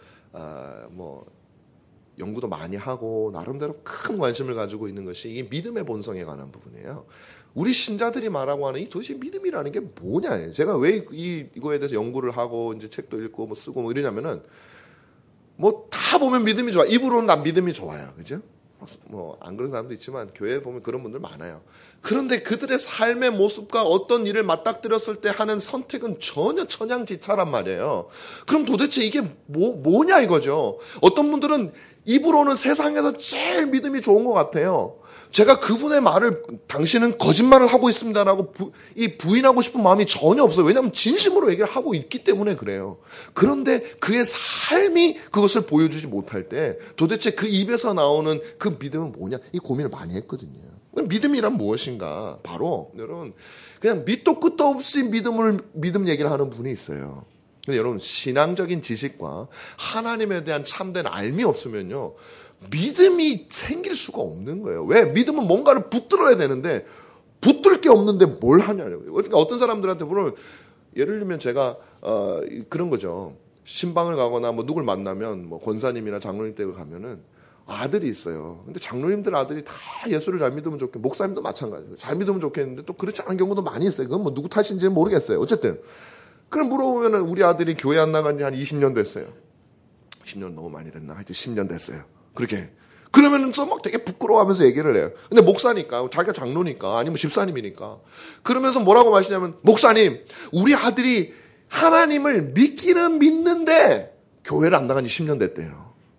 연구도 많이 하고 나름대로 큰 관심을 가지고 있는 것이 이 믿음의 본성에 관한 부분이에요. 우리 신자들이 말하고 하는 이 도대체 믿음이라는 게 뭐냐. 제가 왜 이거에 대해서 연구를 하고 이제 책도 읽고 쓰고 이러냐면은 다 보면 믿음이 좋아. 입으로는 난 믿음이 좋아요. 그죠? 뭐 안 그런 사람도 있지만 교회에 보면 그런 분들 많아요. 그런데 그들의 삶의 모습과 어떤 일을 맞닥뜨렸을 때 하는 선택은 전혀 천양지차란 말이에요. 그럼 도대체 이게 뭐냐 이거죠. 어떤 분들은 입으로는 세상에서 제일 믿음이 좋은 것 같아요. 제가 그분의 말을 당신은 거짓말을 하고 있습니다라고 부인하고 싶은 마음이 전혀 없어요. 왜냐하면 진심으로 얘기를 하고 있기 때문에 그래요. 그런데 그의 삶이 그것을 보여주지 못할 때 도대체 그 입에서 나오는 그 믿음은 뭐냐 이 고민을 많이 했거든요. 믿음이란 무엇인가? 바로 여러분 그냥 밑도 끝도 없이 믿음 얘기를 하는 분이 있어요. 근데 여러분 신앙적인 지식과 하나님에 대한 참된 알미 없으면요 믿음이 생길 수가 없는 거예요. 왜? 믿음은 뭔가를 붙들어야 되는데 붙들 게 없는데 뭘 하냐고요. 그러니까 어떤 사람들한테 물으면 예를 들면 제가 그런 거죠. 신방을 가거나 뭐 누굴 만나면 뭐 권사님이나 장로님 댁을 가면은 아들이 있어요. 근데 장로님들 아들이 다 예수를 잘 믿으면 좋겠고 목사님도 마찬가지예요. 잘 믿으면 좋겠는데 또 그렇지 않은 경우도 많이 있어요. 그건 뭐 누구 탓인지는 모르겠어요. 어쨌든 그럼 물어보면은 우리 아들이 교회 안 나간 지 한 20년 됐어요. 10년 너무 많이 됐나? 하여튼 10년 됐어요. 그렇게. 그러면은 좀 막 되게 부끄러워하면서 얘기를 해요. 근데 목사니까, 자기가 장로니까, 아니면 집사님이니까. 그러면서 뭐라고 마시냐면, 목사님, 우리 아들이 하나님을 믿기는 믿는데, 교회를 안 나간 지 10년 됐대요.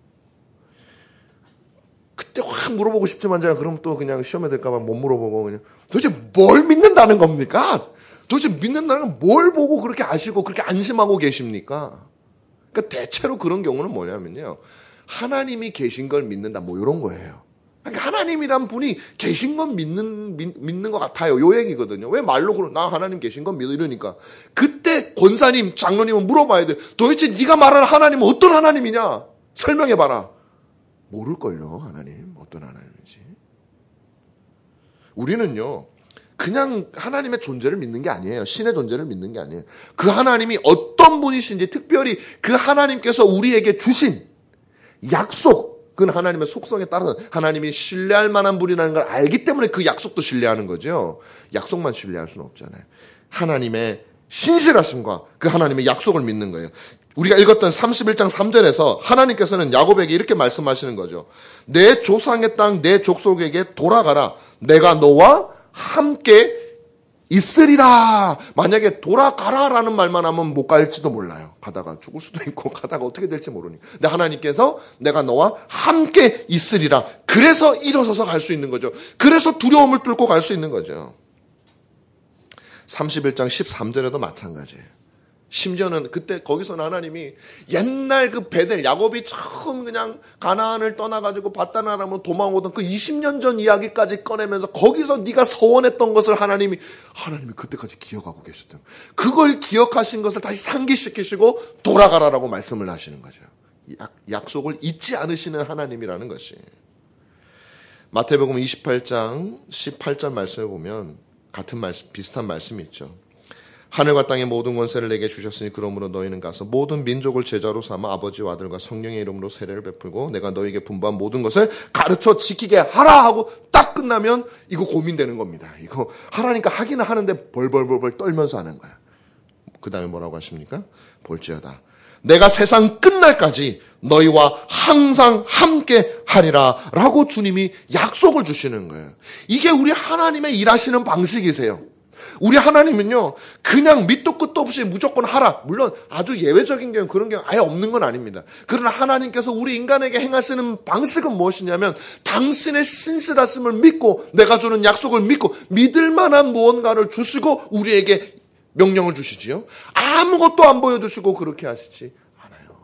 그때 확 물어보고 싶지만 제가 그럼 또 그냥 시험에 들까봐 못 물어보고 그냥 도대체 뭘 믿는다는 겁니까? 도대체 믿는다는 건 뭘 보고 그렇게 아시고 그렇게 안심하고 계십니까? 그러니까 대체로 그런 경우는 뭐냐면요. 하나님이 계신 걸 믿는다 뭐 이런 거예요. 그러니까 하나님이란 분이 계신 건 믿는 것 같아요. 요 얘기거든요. 왜 말로 그러 나 하나님 계신 건 믿어 이러니까 그때 권사님, 장로님은 물어봐야 돼. 도대체 네가 말하는 하나님은 어떤 하나님이냐? 설명해봐라. 모를걸요. 하나님 어떤 하나님인지. 우리는요. 그냥 하나님의 존재를 믿는 게 아니에요. 신의 존재를 믿는 게 아니에요. 그 하나님이 어떤 분이신지 특별히 그 하나님께서 우리에게 주신 약속은 하나님의 속성에 따라서 하나님이 신뢰할 만한 분이라는 걸 알기 때문에 그 약속도 신뢰하는 거죠. 약속만 신뢰할 수는 없잖아요. 하나님의 신실하심과 그 하나님의 약속을 믿는 거예요. 우리가 읽었던 31장 3절에서 하나님께서는 야곱에게 이렇게 말씀하시는 거죠. 내 조상의 땅 내 족속에게 돌아가라. 내가 너와 함께 있으리라. 만약에 돌아가라라는 말만 하면 못 갈지도 몰라요. 가다가 죽을 수도 있고 가다가 어떻게 될지 모르니. 근데 하나님께서 내가 너와 함께 있으리라. 그래서 일어서서 갈 수 있는 거죠. 그래서 두려움을 뚫고 갈 수 있는 거죠. 31장 13절에도 마찬가지예요. 심지어는 그때 거기서는 하나님이 옛날 그 베델 야곱이 처음 그냥 가나안을 떠나가지고 바단 아람으로 도망오던 그 20년 전 이야기까지 꺼내면서 거기서 네가 서원했던 것을 하나님이 그때까지 기억하고 계셨던 그걸 기억하신 것을 다시 상기시키시고 돌아가라라고 말씀을 하시는 거죠. 약속을 잊지 않으시는 하나님이라는 것이. 마태복음 28장 18절 말씀에 보면 같은 말씀 비슷한 말씀이 있죠. 하늘과 땅의 모든 권세를 내게 주셨으니 그러므로 너희는 가서 모든 민족을 제자로 삼아 아버지와 아들과 성령의 이름으로 세례를 베풀고 내가 너희에게 분부한 모든 것을 가르쳐 지키게 하라 하고 딱 끝나면 이거 고민되는 겁니다. 이거 하라니까 하기는 하는데 벌벌벌 떨면서 하는 거야. 그 다음에 뭐라고 하십니까? 볼지어다. 내가 세상 끝날까지 너희와 항상 함께 하리라 라고 주님이 약속을 주시는 거예요. 이게 우리 하나님의 일하시는 방식이세요. 우리 하나님은요, 그냥 밑도 끝도 없이 무조건 하라. 물론 아주 예외적인 경우 그런 경우 아예 없는 건 아닙니다. 그러나 하나님께서 우리 인간에게 행하시는 방식은 무엇이냐면 당신의 신실하심을 믿고 내가 주는 약속을 믿고 믿을 만한 무언가를 주시고 우리에게 명령을 주시지요. 아무것도 안 보여주시고 그렇게 하시지 않아요.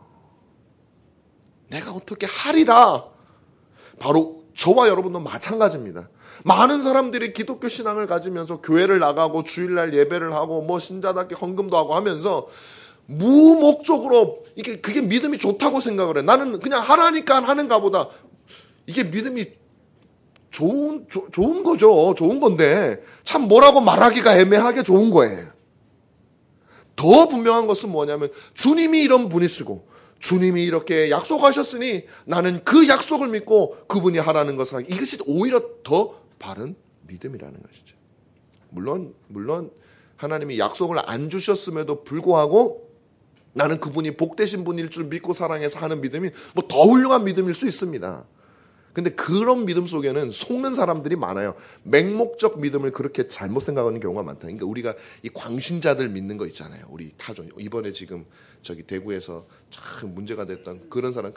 내가 어떻게 하리라. 바로 저와 여러분도 마찬가지입니다. 많은 사람들이 기독교 신앙을 가지면서 교회를 나가고 주일날 예배를 하고 뭐 신자답게 헌금도 하고 하면서 무목적으로 그게 믿음이 좋다고 생각을 해. 나는 그냥 하라니까 하는가 보다. 이게 믿음이 좋은 거죠. 좋은 건데 참 뭐라고 말하기가 애매하게 좋은 거예요. 더 분명한 것은 뭐냐면 주님이 이런 분이시고 주님이 이렇게 약속하셨으니 나는 그 약속을 믿고 그분이 하라는 것을 하기. 이것이 오히려 더 바른 믿음이라는 것이죠. 물론 하나님이 약속을 안 주셨음에도 불구하고 나는 그분이 복되신 분일 줄 믿고 사랑해서 하는 믿음이 뭐 더 훌륭한 믿음일 수 있습니다. 근데 그런 믿음 속에는 속는 사람들이 많아요. 맹목적 믿음을 그렇게 잘못 생각하는 경우가 많다. 그러니까 우리가 이 광신자들 믿는 거 있잖아요. 우리 타종. 이번에 지금 저기 대구에서 참 문제가 됐던 그런 사람.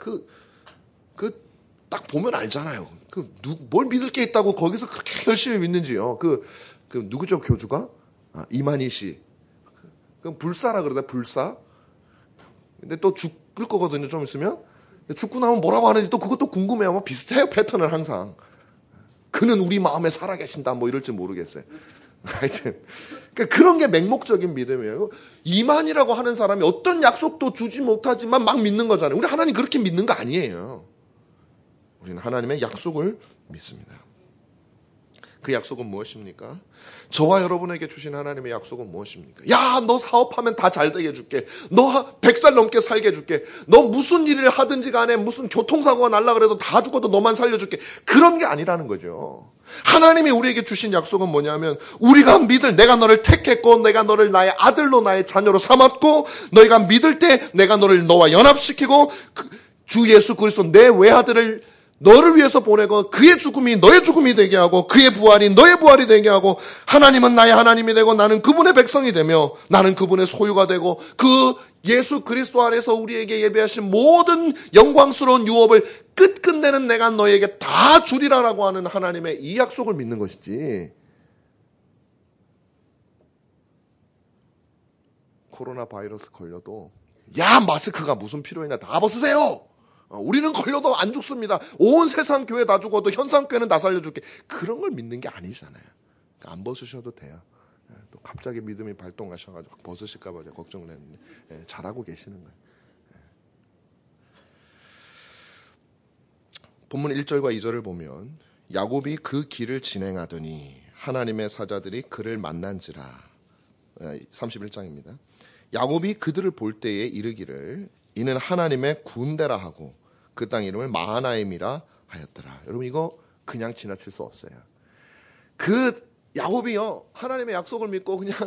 딱 보면 알잖아요. 뭘 믿을 게 있다고 거기서 그렇게 열심히 믿는지요. 누구죠, 교주가? 이만희 씨. 그럼 불사라 그러다, 불사. 근데 또 죽을 거거든요, 좀 있으면. 죽고 나면 뭐라고 하는지 또 그것도 궁금해요. 뭐 비슷해요, 패턴은 항상. 그는 우리 마음에 살아계신다, 뭐 이럴지 모르겠어요. 하여튼. 그러니까 그런 게 맹목적인 믿음이에요. 이만이라고 하는 사람이 어떤 약속도 주지 못하지만 막 믿는 거잖아요. 우리 하나님 그렇게 믿는 거 아니에요. 우리는 하나님의 약속을 믿습니다. 그 약속은 무엇입니까? 저와 여러분에게 주신 하나님의 약속은 무엇입니까? 야, 너 사업하면 다 잘 되게 해줄게. 너 100살 넘게 살게 해줄게. 너 무슨 일을 하든지 간에 무슨 교통사고가 날라 그래도 다 죽어도 너만 살려줄게. 그런 게 아니라는 거죠. 하나님이 우리에게 주신 약속은 뭐냐면 우리가 믿을, 내가 너를 택했고 내가 너를 나의 아들로 나의 자녀로 삼았고 너희가 믿을 때 내가 너와 연합시키고 주 예수 그리스도 내 외아들을 너를 위해서 보내고 그의 죽음이 너의 죽음이 되게 하고 그의 부활이 너의 부활이 되게 하고 하나님은 나의 하나님이 되고 나는 그분의 백성이 되며 나는 그분의 소유가 되고 그 예수 그리스도 안에서 우리에게 예배하신 모든 영광스러운 유업을 끝끝내는 내가 너에게 다 주리라라고 하는 하나님의 이 약속을 믿는 것이지. 코로나 바이러스 걸려도 야, 마스크가 무슨 필요이냐, 다 벗으세요. 우리는 걸려도 안 죽습니다. 온 세상 교회 다 죽어도 현상교회는 다 살려줄게. 그런 걸 믿는 게 아니잖아요. 그러니까 안 벗으셔도 돼요. 또 갑자기 믿음이 발동하셔가지고 벗으실까 봐 걱정을 했는데 잘하고 계시는 거예요. 본문 1절과 2절을 보면 야곱이 그 길을 진행하더니 하나님의 사자들이 그를 만난지라. 31장입니다. 야곱이 그들을 볼 때에 이르기를 이는 하나님의 군대라 하고 그 땅 이름을 마하나임이라 하였더라. 여러분 이거 그냥 지나칠 수 없어요. 그 야곱이요 하나님의 약속을 믿고 그냥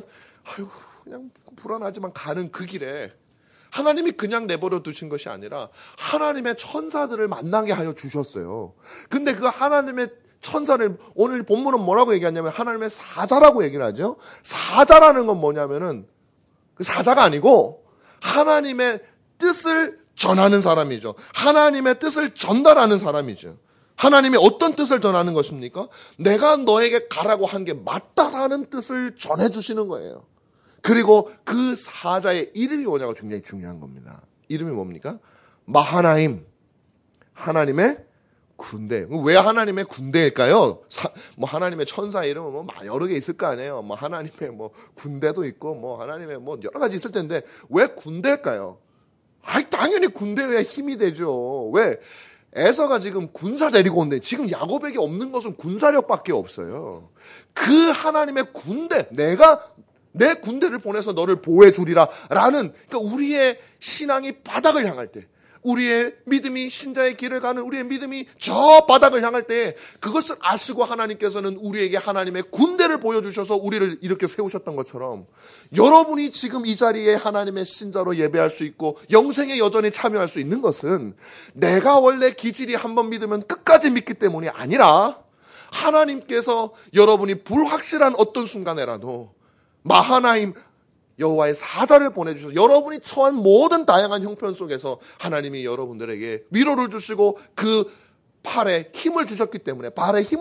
불안하지만 가는 그 길에 하나님이 그냥 내버려 두신 것이 아니라 하나님의 천사들을 만나게 하여 주셨어요. 근데 그 하나님의 천사를 오늘 본문은 뭐라고 얘기하냐면 하나님의 사자라고 얘기를 하죠. 사자라는 건 뭐냐면은 그 사자가 아니고 하나님의 뜻을 전하는 사람이죠. 하나님의 뜻을 전달하는 사람이죠. 하나님이 어떤 뜻을 전하는 것입니까? 내가 너에게 가라고 한 게 맞다라는 뜻을 전해주시는 거예요. 그리고 그 사자의 이름이 뭐냐고 굉장히 중요한 겁니다. 이름이 뭡니까? 마하나임. 하나님의 군대. 왜 하나님의 군대일까요? 하나님의 천사 이름은 여러 개 있을 거 아니에요. 하나님의 군대도 있고, 하나님의 여러 가지 있을 텐데, 왜 군대일까요? 당연히 군대여야 힘이 되죠. 왜? 에서가 지금 군사 데리고 온대. 지금 야곱에게 없는 것은 군사력밖에 없어요. 그 하나님의 군대, 내가 내 군대를 보내서 너를 보호해 주리라 라는, 그러니까 우리의 신앙이 바닥을 향할 때, 우리의 믿음이 신자의 길을 가는 우리의 믿음이 저 바닥을 향할 때 그것을 아시고 하나님께서는 우리에게 하나님의 군대를 보여주셔서 우리를 이렇게 세우셨던 것처럼 여러분이 지금 이 자리에 하나님의 신자로 예배할 수 있고 영생에 여전히 참여할 수 있는 것은 내가 원래 기질이 한번 믿으면 끝까지 믿기 때문이 아니라 하나님께서 여러분이 불확실한 어떤 순간에라도 마하나임 여호와의 사자를 보내주셔서 여러분이 처한 모든 다양한 형편 속에서 하나님이 여러분들에게 위로를 주시고 그 발에 힘을 주셨기 때문에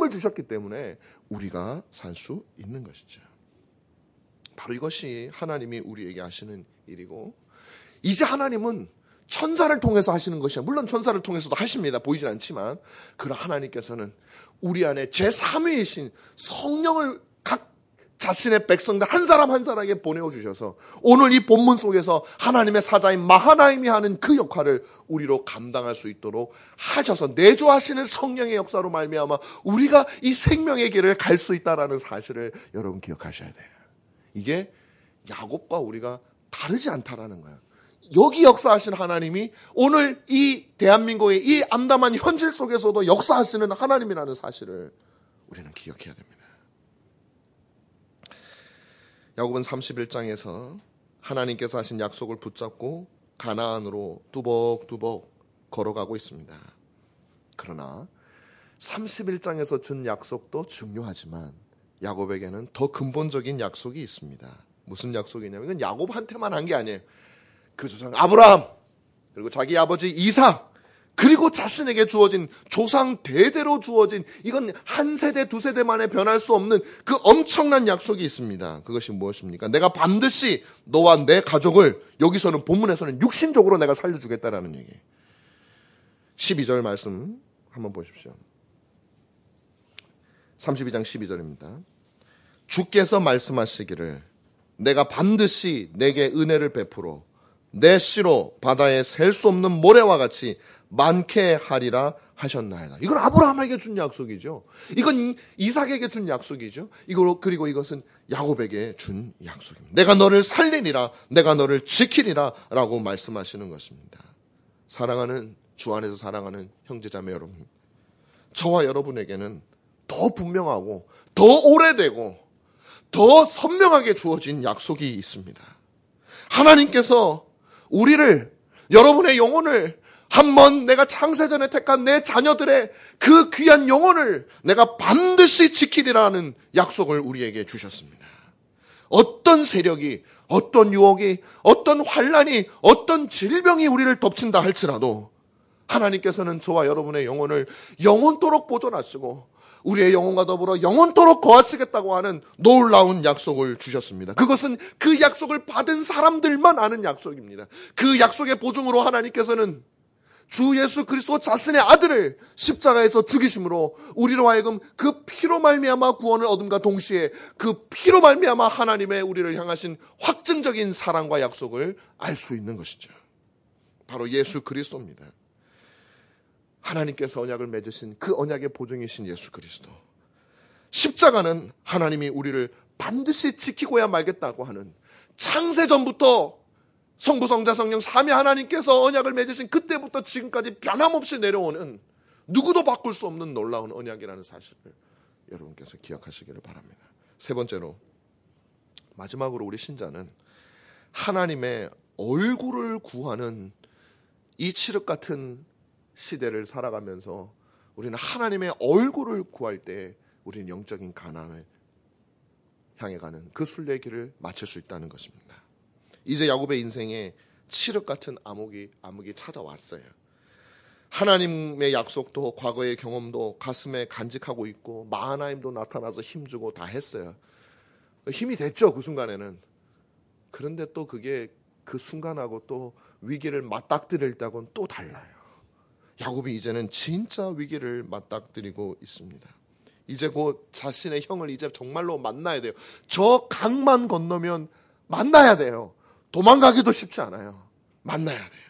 우리가 살 수 있는 것이죠. 바로 이것이 하나님이 우리에게 하시는 일이고 이제 하나님은 천사를 통해서 하시는 것이야. 물론 천사를 통해서도 하십니다. 보이진 않지만 그러나 하나님께서는 우리 안에 제3위이신 성령을 자신의 백성들 한 사람 한 사람에게 보내주셔서 오늘 이 본문 속에서 하나님의 사자인 마하나임이 하는 그 역할을 우리로 감당할 수 있도록 하셔서 내주하시는 성령의 역사로 말미암아 우리가 이 생명의 길을 갈 수 있다는 사실을 여러분 기억하셔야 돼요. 이게 야곱과 우리가 다르지 않다라는 거예요. 여기 역사하신 하나님이 오늘 이 대한민국의 이 암담한 현실 속에서도 역사하시는 하나님이라는 사실을 우리는 기억해야 됩니다. 야곱은 31장에서 하나님께서 하신 약속을 붙잡고 가나안으로 뚜벅뚜벅 걸어가고 있습니다. 그러나 31장에서 준 약속도 중요하지만 야곱에게는 더 근본적인 약속이 있습니다. 무슨 약속이냐면 이건 야곱한테만 한 게 아니에요. 그 조상 아브라함, 그리고 자기 아버지 이삭, 그리고 자신에게 주어진 조상 대대로 주어진, 이건 한 세대 두 세대 만에 변할 수 없는 그 엄청난 약속이 있습니다. 그것이 무엇입니까? 내가 반드시 너와 내 가족을, 여기서는 본문에서는 육신적으로 내가 살려주겠다라는 얘기예요. 12절 말씀 한번 보십시오. 32장 12절입니다. 주께서 말씀하시기를 내가 반드시 내게 은혜를 베풀어 내 씨로 바다에 셀 수 없는 모래와 같이 많게 하리라 하셨나이다. 이건 아브라함에게 준 약속이죠. 이건 이삭에게 준 약속이죠. 그리고 이것은 야곱에게 준 약속입니다. 내가 너를 살리리라, 내가 너를 지키리라 라고 말씀하시는 것입니다. 사랑하는, 주 안에서 사랑하는 형제자매 여러분, 저와 여러분에게는 더 분명하고 더 오래되고 더 선명하게 주어진 약속이 있습니다. 하나님께서 우리를, 여러분의 영혼을, 한번 내가 창세전에 택한 내 자녀들의 그 귀한 영혼을 내가 반드시 지키리라는 약속을 우리에게 주셨습니다. 어떤 세력이, 어떤 유혹이, 어떤 환란이, 어떤 질병이 우리를 덮친다 할지라도 하나님께서는 저와 여러분의 영혼을 영원토록 보존하시고 우리의 영혼과 더불어 영원토록 거하시겠다고 하는 놀라운 약속을 주셨습니다. 그것은 그 약속을 받은 사람들만 아는 약속입니다. 그 약속의 보증으로 하나님께서는 주 예수 그리스도 자신의 아들을 십자가에서 죽이심으로 우리로 하여금 그 피로 말미암아 구원을 얻음과 동시에 그 피로 말미암아 하나님의 우리를 향하신 확증적인 사랑과 약속을 알 수 있는 것이죠. 바로 예수 그리스도입니다. 하나님께서 언약을 맺으신 그 언약의 보증이신 예수 그리스도. 십자가는 하나님이 우리를 반드시 지키고야 말겠다고 하는, 창세전부터 성부, 성자, 성령 삼위 하나님께서 언약을 맺으신 그때부터 지금까지 변함없이 내려오는, 누구도 바꿀 수 없는 놀라운 언약이라는 사실을 여러분께서 기억하시기를 바랍니다. 세 번째로, 마지막으로 우리 신자는 하나님의 얼굴을 구하는 이 칠흑 같은 시대를 살아가면서 우리는 하나님의 얼굴을 구할 때 우리는 영적인 가난을 향해 가는 그 순례의 길을 마칠 수 있다는 것입니다. 이제 야곱의 인생에 칠흑 같은 암흑이 찾아왔어요. 하나님의 약속도 과거의 경험도 가슴에 간직하고 있고 마하나임도 나타나서 힘주고 다 했어요. 힘이 됐죠, 그 순간에는. 그런데 또 그게 그 순간하고 또 위기를 맞닥뜨릴 때하고는 또 달라요. 야곱이 이제는 진짜 위기를 맞닥뜨리고 있습니다. 이제 곧 자신의 형을 이제 정말로 만나야 돼요. 저 강만 건너면 만나야 돼요. 도망가기도 쉽지 않아요. 만나야 돼요.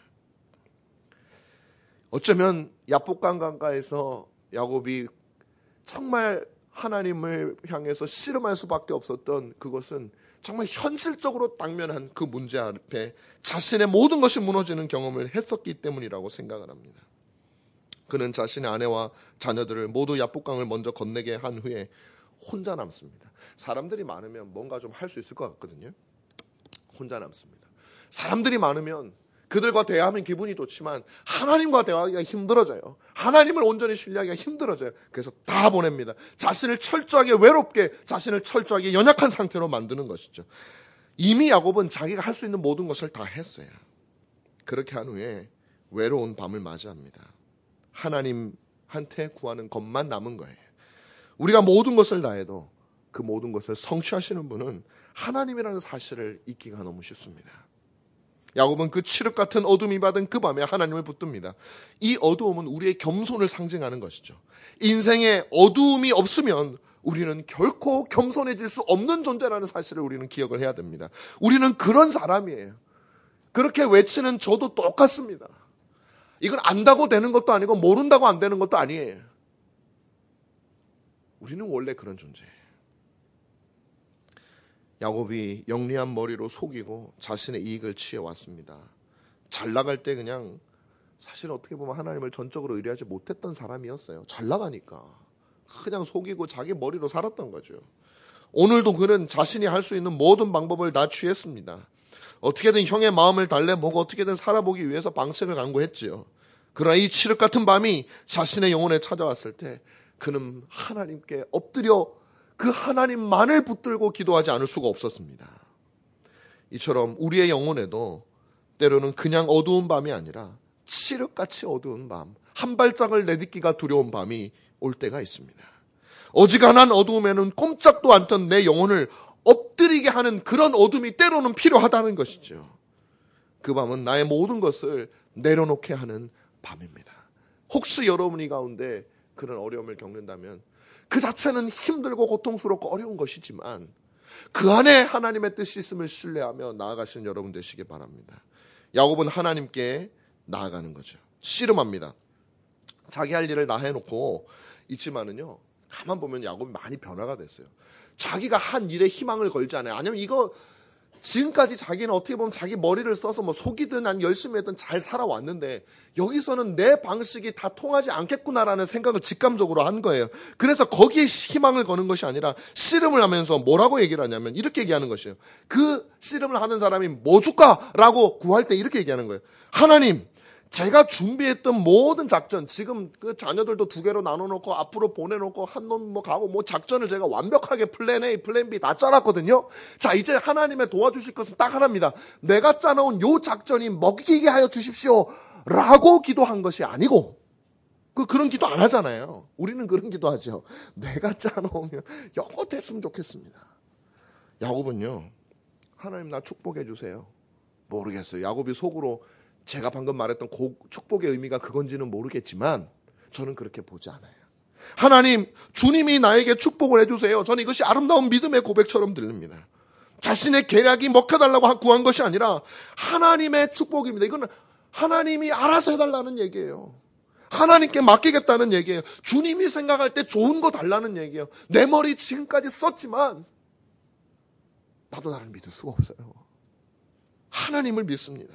어쩌면 야복강 강가에서 야곱이 정말 하나님을 향해서 씨름할 수밖에 없었던 그것은 정말 현실적으로 당면한 그 문제 앞에 자신의 모든 것이 무너지는 경험을 했었기 때문이라고 생각을 합니다. 그는 자신의 아내와 자녀들을 모두 야복강을 먼저 건네게 한 후에 혼자 남습니다. 사람들이 많으면 뭔가 좀 할 수 있을 것 같거든요. 혼자 남습니다. 사람들이 많으면 그들과 대화하면 기분이 좋지만 하나님과 대화하기가 힘들어져요. 하나님을 온전히 신뢰하기가 힘들어져요. 그래서 다 보냅니다. 자신을 철저하게 외롭게, 자신을 철저하게 연약한 상태로 만드는 것이죠. 이미 야곱은 자기가 할 수 있는 모든 것을 다 했어요. 그렇게 한 후에 외로운 밤을 맞이합니다. 하나님한테 구하는 것만 남은 거예요. 우리가 모든 것을 다 해도 그 모든 것을 성취하시는 분은 하나님이라는 사실을 잊기가 너무 쉽습니다. 야곱은 그 칠흑 같은 어둠이 받은 그 밤에 하나님을 붙듭니다. 이 어두움은 우리의 겸손을 상징하는 것이죠. 인생에 어두움이 없으면 우리는 결코 겸손해질 수 없는 존재라는 사실을 우리는 기억을 해야 됩니다. 우리는 그런 사람이에요. 그렇게 외치는 저도 똑같습니다. 이건 안다고 되는 것도 아니고 모른다고 안 되는 것도 아니에요. 우리는 원래 그런 존재예요. 야곱이 영리한 머리로 속이고 자신의 이익을 취해왔습니다. 잘 나갈 때 그냥 사실 어떻게 보면 하나님을 전적으로 의뢰하지 못했던 사람이었어요. 잘 나가니까 그냥 속이고 자기 머리로 살았던 거죠. 오늘도 그는 자신이 할 수 있는 모든 방법을 다 취했습니다. 어떻게든 형의 마음을 달래보고 어떻게든 살아보기 위해서 방책을 강구했지요. 그러나 이 칠흑 같은 밤이 자신의 영혼에 찾아왔을 때 그는 하나님께 엎드려 그 하나님만을 붙들고 기도하지 않을 수가 없었습니다. 이처럼 우리의 영혼에도 때로는 그냥 어두운 밤이 아니라 칠흑같이 어두운 밤, 한 발짝을 내딛기가 두려운 밤이 올 때가 있습니다. 어지간한 어두움에는 꼼짝도 않던 내 영혼을 엎드리게 하는 그런 어둠이 때로는 필요하다는 것이죠. 그 밤은 나의 모든 것을 내려놓게 하는 밤입니다. 혹시 여러분이 가운데 그런 어려움을 겪는다면 그 자체는 힘들고 고통스럽고 어려운 것이지만 그 안에 하나님의 뜻이 있음을 신뢰하며 나아가시는 여러분 되시기 바랍니다. 야곱은 하나님께 나아가는 거죠. 씨름합니다. 자기 할 일을 다 해놓고 있지만은요, 가만 보면 야곱이 많이 변화가 됐어요. 자기가 한 일에 희망을 걸지 않아요. 아니면 이거 지금까지 자기는 어떻게 보면 자기 머리를 써서 뭐 속이든 아니 열심히 했든 잘 살아왔는데 여기서는 내 방식이 다 통하지 않겠구나라는 생각을 직감적으로 한 거예요. 그래서 거기에 희망을 거는 것이 아니라 씨름을 하면서 뭐라고 얘기를 하냐면 이렇게 얘기하는 것이에요. 그 씨름을 하는 사람이 뭐 줄까라고 구할 때 이렇게 얘기하는 거예요. 하나님, 제가 준비했던 모든 작전, 지금 그 자녀들도 2개로 나눠놓고 앞으로 보내놓고 한 놈 뭐 가고 뭐 작전을 제가 완벽하게 플랜 A, 플랜 B 다 짜놨거든요. 자, 이제 하나님의 도와주실 것은 딱 하나입니다. 내가 짜놓은 요 작전이 먹히게 하여 주십시오. 라고 기도한 것이 아니고, 그런 기도 안 하잖아요. 우리는 그런 기도 하죠. 내가 짜놓으면 요거 됐으면 좋겠습니다. 야곱은요, 하나님 나 축복해 주세요. 모르겠어요. 야곱이 속으로 제가 방금 말했던 축복의 의미가 그건지는 모르겠지만 저는 그렇게 보지 않아요. 하나님, 주님이 나에게 축복을 해주세요. 저는 이것이 아름다운 믿음의 고백처럼 들립니다. 자신의 계략이 먹혀달라고 구한 것이 아니라 하나님의 축복입니다. 이건 하나님이 알아서 해달라는 얘기예요. 하나님께 맡기겠다는 얘기예요. 주님이 생각할 때 좋은 거 달라는 얘기예요. 내 머리 지금까지 썼지만 나도 나를 믿을 수가 없어요. 하나님을 믿습니다.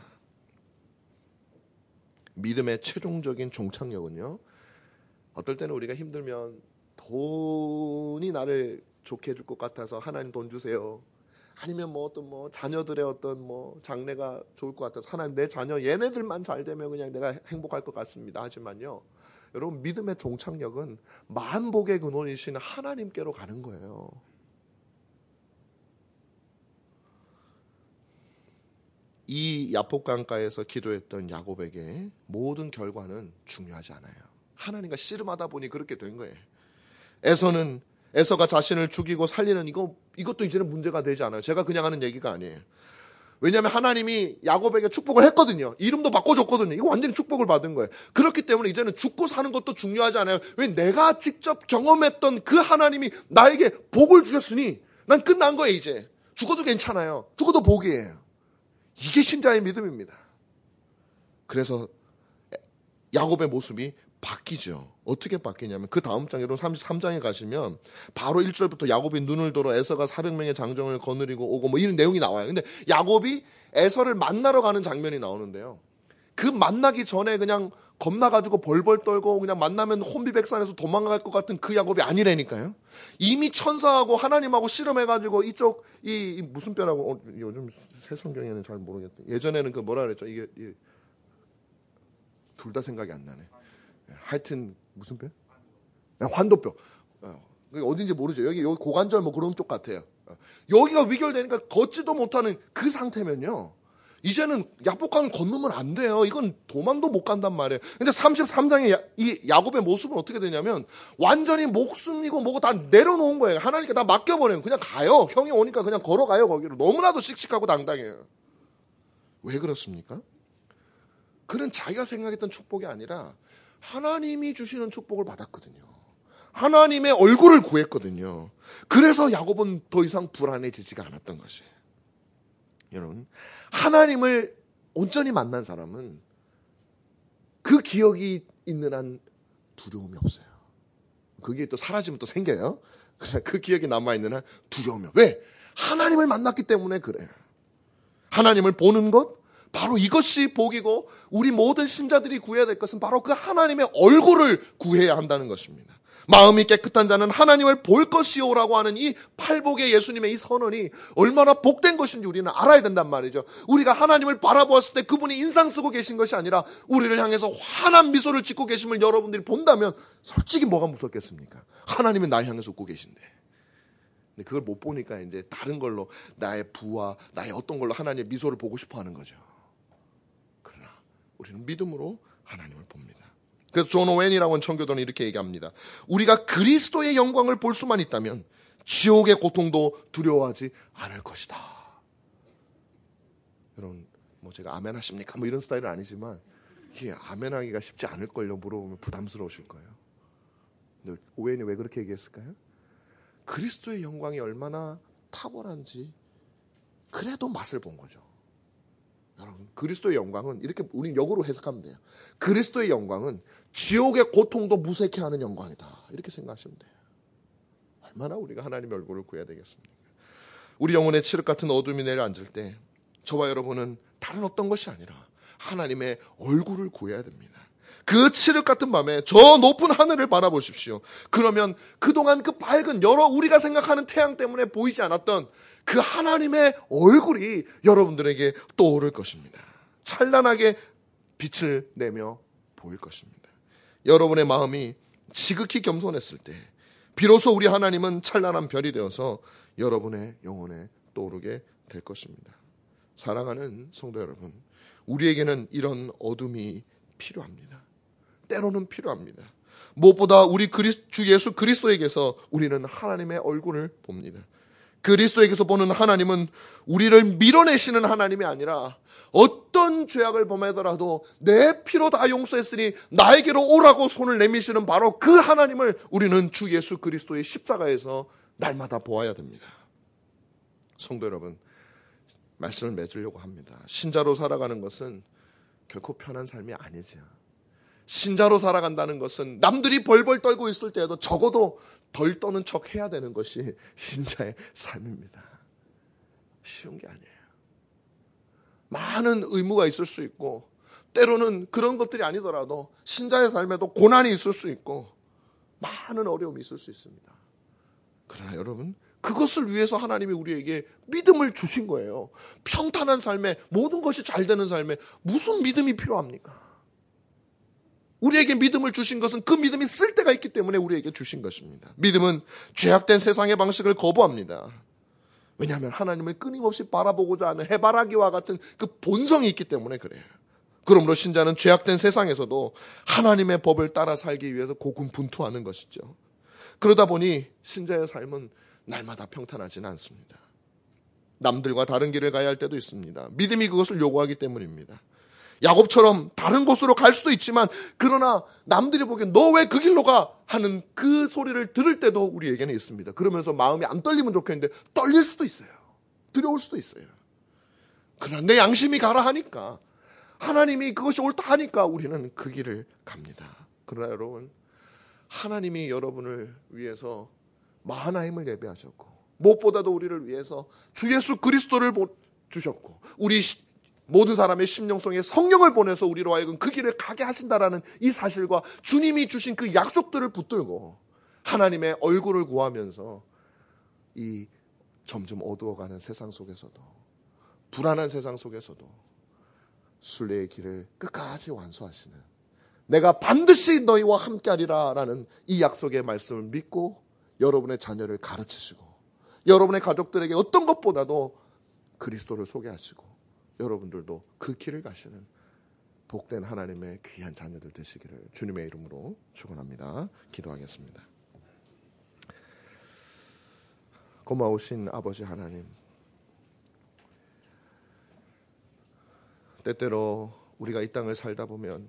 믿음의 최종적인 종착역은요, 어떨 때는 우리가 힘들면 돈이 나를 좋게 해줄 것 같아서 하나님 돈 주세요. 아니면 뭐 어떤 뭐 자녀들의 어떤 뭐 장래가 좋을 것 같아서 하나님 내 자녀 얘네들만 잘 되면 그냥 내가 행복할 것 같습니다. 하지만요, 여러분 믿음의 종착역은 만복의 근원이신 하나님께로 가는 거예요. 이 야복강가에서 기도했던 야곱에게 모든 결과는 중요하지 않아요. 하나님과 씨름하다 보니 그렇게 된 거예요. 에서가 자신을 죽이고 살리는 이것도 이제는 문제가 되지 않아요. 제가 그냥 하는 얘기가 아니에요. 왜냐하면 하나님이 야곱에게 축복을 했거든요. 이름도 바꿔줬거든요. 이거 완전히 축복을 받은 거예요. 그렇기 때문에 이제는 죽고 사는 것도 중요하지 않아요. 왜 내가 직접 경험했던 그 하나님이 나에게 복을 주셨으니 난 끝난 거예요. 이제 죽어도 괜찮아요. 죽어도 복이에요. 이게 신자의 믿음입니다. 그래서 야곱의 모습이 바뀌죠. 어떻게 바뀌냐면 그 다음 장, 여러분 33장에 가시면 바로 1절부터 야곱이 눈을 들어 에서가 400명의 장정을 거느리고 오고 뭐 이런 내용이 나와요. 근데 야곱이 에서를 만나러 가는 장면이 나오는데요. 그 만나기 전에 그냥 겁나가지고 벌벌 떨고 그냥 만나면 혼비백산에서 도망갈 것 같은 그 야곱이 아니라니까요. 이미 천사하고 하나님하고 씨름해가지고 이쪽 이 무슨 뼈라고 요즘 새 성경에는 잘 모르겠다. 예전에는 그 뭐라 그랬죠? 이게 둘 다 생각이 안 나네. 하여튼 무슨 뼈? 환도뼈. 어딘지 모르죠. 여기 고관절 뭐 그런 쪽 같아요. 여기가 위결되니까 걷지도 못하는 그 상태면요. 이제는 야복강을 건너면 안 돼요. 이건 도망도 못 간단 말이에요. 근데 33장에 이 야곱의 모습은 어떻게 되냐면 완전히 목숨이고 뭐고 다 내려놓은 거예요. 하나님께 다 맡겨버려요. 그냥 가요. 형이 오니까 그냥 걸어가요. 거기로. 너무나도 씩씩하고 당당해요. 왜 그렇습니까? 그는 자기가 생각했던 축복이 아니라 하나님이 주시는 축복을 받았거든요. 하나님의 얼굴을 구했거든요. 그래서 야곱은 더 이상 불안해지지가 않았던 것이에요. 여러분, 하나님을 온전히 만난 사람은 그 기억이 있는 한 두려움이 없어요. 그게 또 사라지면 또 생겨요. 그 기억이 남아있는 한 두려움이 없어요. 왜? 하나님을 만났기 때문에 그래요. 하나님을 보는 것, 바로 이것이 복이고 우리 모든 신자들이 구해야 될 것은 바로 그 하나님의 얼굴을 구해야 한다는 것입니다. 마음이 깨끗한 자는 하나님을 볼 것이요라고 하는 이 팔복의 예수님의 이 선언이 얼마나 복된 것인지 우리는 알아야 된단 말이죠. 우리가 하나님을 바라보았을 때 그분이 인상 쓰고 계신 것이 아니라 우리를 향해서 환한 미소를 짓고 계심을 여러분들이 본다면 솔직히 뭐가 무섭겠습니까? 하나님은 날 향해서 웃고 계신데. 근데 그걸 못 보니까 이제 다른 걸로 나의 부와 나의 어떤 걸로 하나님의 미소를 보고 싶어 하는 거죠. 그러나 우리는 믿음으로 하나님을 봅니다. 그래서 존 오웬이라고 하는 청교도는 이렇게 얘기합니다. 우리가 그리스도의 영광을 볼 수만 있다면 지옥의 고통도 두려워하지 않을 것이다. 여러분, 제가 아멘 하십니까? 이런 스타일은 아니지만 이게 아멘 하기가 쉽지 않을걸요. 물어보면 부담스러우실 거예요. 근데 오웬이 왜 그렇게 얘기했을까요? 그리스도의 영광이 얼마나 탁월한지 그래도 맛을 본 거죠. 여러분, 그리스도의 영광은 이렇게 우리 역으로 해석하면 돼요. 그리스도의 영광은 지옥의 고통도 무색해 하는 영광이다. 이렇게 생각하시면 돼요. 얼마나 우리가 하나님의 얼굴을 구해야 되겠습니까? 우리 영혼의 칠흑 같은 어둠이 내려앉을 때 저와 여러분은 다른 어떤 것이 아니라 하나님의 얼굴을 구해야 됩니다. 그 칠흑 같은 밤에 저 높은 하늘을 바라보십시오. 그러면 그동안 그 밝은 여러 우리가 생각하는 태양 때문에 보이지 않았던 그 하나님의 얼굴이 여러분들에게 떠오를 것입니다. 찬란하게 빛을 내며 보일 것입니다. 여러분의 마음이 지극히 겸손했을 때 비로소 우리 하나님은 찬란한 별이 되어서 여러분의 영혼에 떠오르게 될 것입니다. 사랑하는 성도 여러분, 우리에게는 이런 어둠이 필요합니다. 때로는 필요합니다. 무엇보다 우리 주 예수 그리스도에게서 우리는 하나님의 얼굴을 봅니다. 그리스도에게서 보는 하나님은 우리를 밀어내시는 하나님이 아니라 어떤 죄악을 범하더라도 내 피로 다 용서했으니 나에게로 오라고 손을 내미시는 바로 그 하나님을 우리는 주 예수 그리스도의 십자가에서 날마다 보아야 됩니다. 성도 여러분, 말씀을 맺으려고 합니다. 신자로 살아가는 것은 결코 편한 삶이 아니죠. 신자로 살아간다는 것은 남들이 벌벌 떨고 있을 때에도 적어도 덜 떠는 척 해야 되는 것이 신자의 삶입니다. 쉬운 게 아니에요. 많은 의무가 있을 수 있고 때로는 그런 것들이 아니더라도 신자의 삶에도 고난이 있을 수 있고 많은 어려움이 있을 수 있습니다. 그러나 여러분, 그것을 위해서 하나님이 우리에게 믿음을 주신 거예요. 평탄한 삶에 모든 것이 잘 되는 삶에 무슨 믿음이 필요합니까? 우리에게 믿음을 주신 것은 그 믿음이 쓸 때가 있기 때문에 우리에게 주신 것입니다. 믿음은 죄악된 세상의 방식을 거부합니다. 왜냐하면 하나님을 끊임없이 바라보고자 하는 해바라기와 같은 그 본성이 있기 때문에 그래요. 그러므로 신자는 죄악된 세상에서도 하나님의 법을 따라 살기 위해서 고군분투하는 것이죠. 그러다 보니 신자의 삶은 날마다 평탄하지는 않습니다. 남들과 다른 길을 가야 할 때도 있습니다. 믿음이 그것을 요구하기 때문입니다. 야곱처럼 다른 곳으로 갈 수도 있지만 그러나 남들이 보기엔 너 왜 그 길로 가? 하는 그 소리를 들을 때도 우리에게는 있습니다. 그러면서 마음이 안 떨리면 좋겠는데 떨릴 수도 있어요. 두려울 수도 있어요. 그러나 내 양심이 가라 하니까 하나님이 그것이 옳다 하니까 우리는 그 길을 갑니다. 그러나 여러분, 하나님이 여러분을 위해서 마하나임을 예배하셨고 무엇보다도 우리를 위해서 주 예수 그리스도를 주셨고 우리 모든 사람의 심령 속에 성령을 보내서 우리로 하여금 그 길을 가게 하신다라는 이 사실과 주님이 주신 그 약속들을 붙들고 하나님의 얼굴을 구하면서 이 점점 어두워가는 세상 속에서도 불안한 세상 속에서도 순례의 길을 끝까지 완수하시는 내가 반드시 너희와 함께하리라 라는 이 약속의 말씀을 믿고 여러분의 자녀를 가르치시고 여러분의 가족들에게 어떤 것보다도 그리스도를 소개하시고 여러분들도 그 길을 가시는 복된 하나님의 귀한 자녀들 되시기를 주님의 이름으로 축원합니다. 기도하겠습니다. 고마우신 아버지 하나님, 때때로 우리가 이 땅을 살다 보면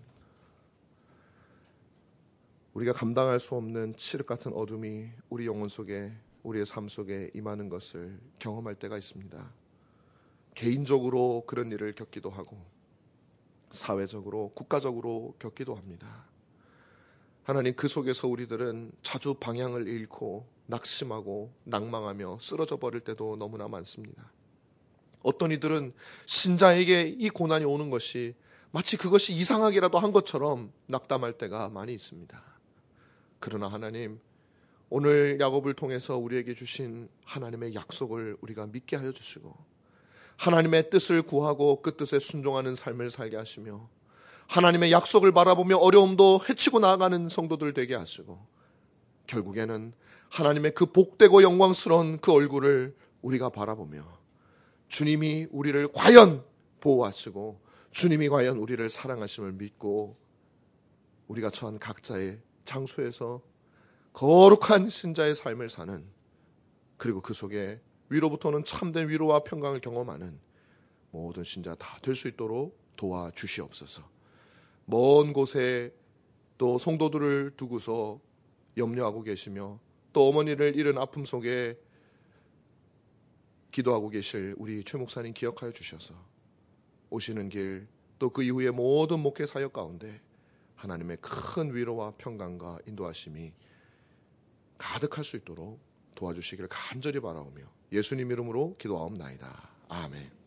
우리가 감당할 수 없는 칠흑 같은 어둠이 우리 영혼 속에 우리의 삶 속에 임하는 것을 경험할 때가 있습니다. 개인적으로 그런 일을 겪기도 하고 사회적으로 국가적으로 겪기도 합니다. 하나님, 그 속에서 우리들은 자주 방향을 잃고 낙심하고 낭망하며 쓰러져 버릴 때도 너무나 많습니다. 어떤 이들은 신자에게 이 고난이 오는 것이 마치 그것이 이상하기라도 한 것처럼 낙담할 때가 많이 있습니다. 그러나 하나님, 오늘 야곱을 통해서 우리에게 주신 하나님의 약속을 우리가 믿게 하여 주시고 하나님의 뜻을 구하고 그 뜻에 순종하는 삶을 살게 하시며 하나님의 약속을 바라보며 어려움도 헤치고 나아가는 성도들 되게 하시고 결국에는 하나님의 그 복되고 영광스러운 그 얼굴을 우리가 바라보며 주님이 우리를 과연 보호하시고 주님이 과연 우리를 사랑하심을 믿고 우리가 처한 각자의 장소에서 거룩한 신자의 삶을 사는, 그리고 그 속에 위로부터는 참된 위로와 평강을 경험하는 모든 신자 다 될 수 있도록 도와주시옵소서. 먼 곳에 또 성도들을 두고서 염려하고 계시며 또 어머니를 잃은 아픔 속에 기도하고 계실 우리 최 목사님 기억하여 주셔서 오시는 길 또 그 이후의 모든 목회 사역 가운데 하나님의 큰 위로와 평강과 인도하심이 가득할 수 있도록 도와주시기를 간절히 바라오며 예수님 이름으로 기도하옵나이다. 아멘.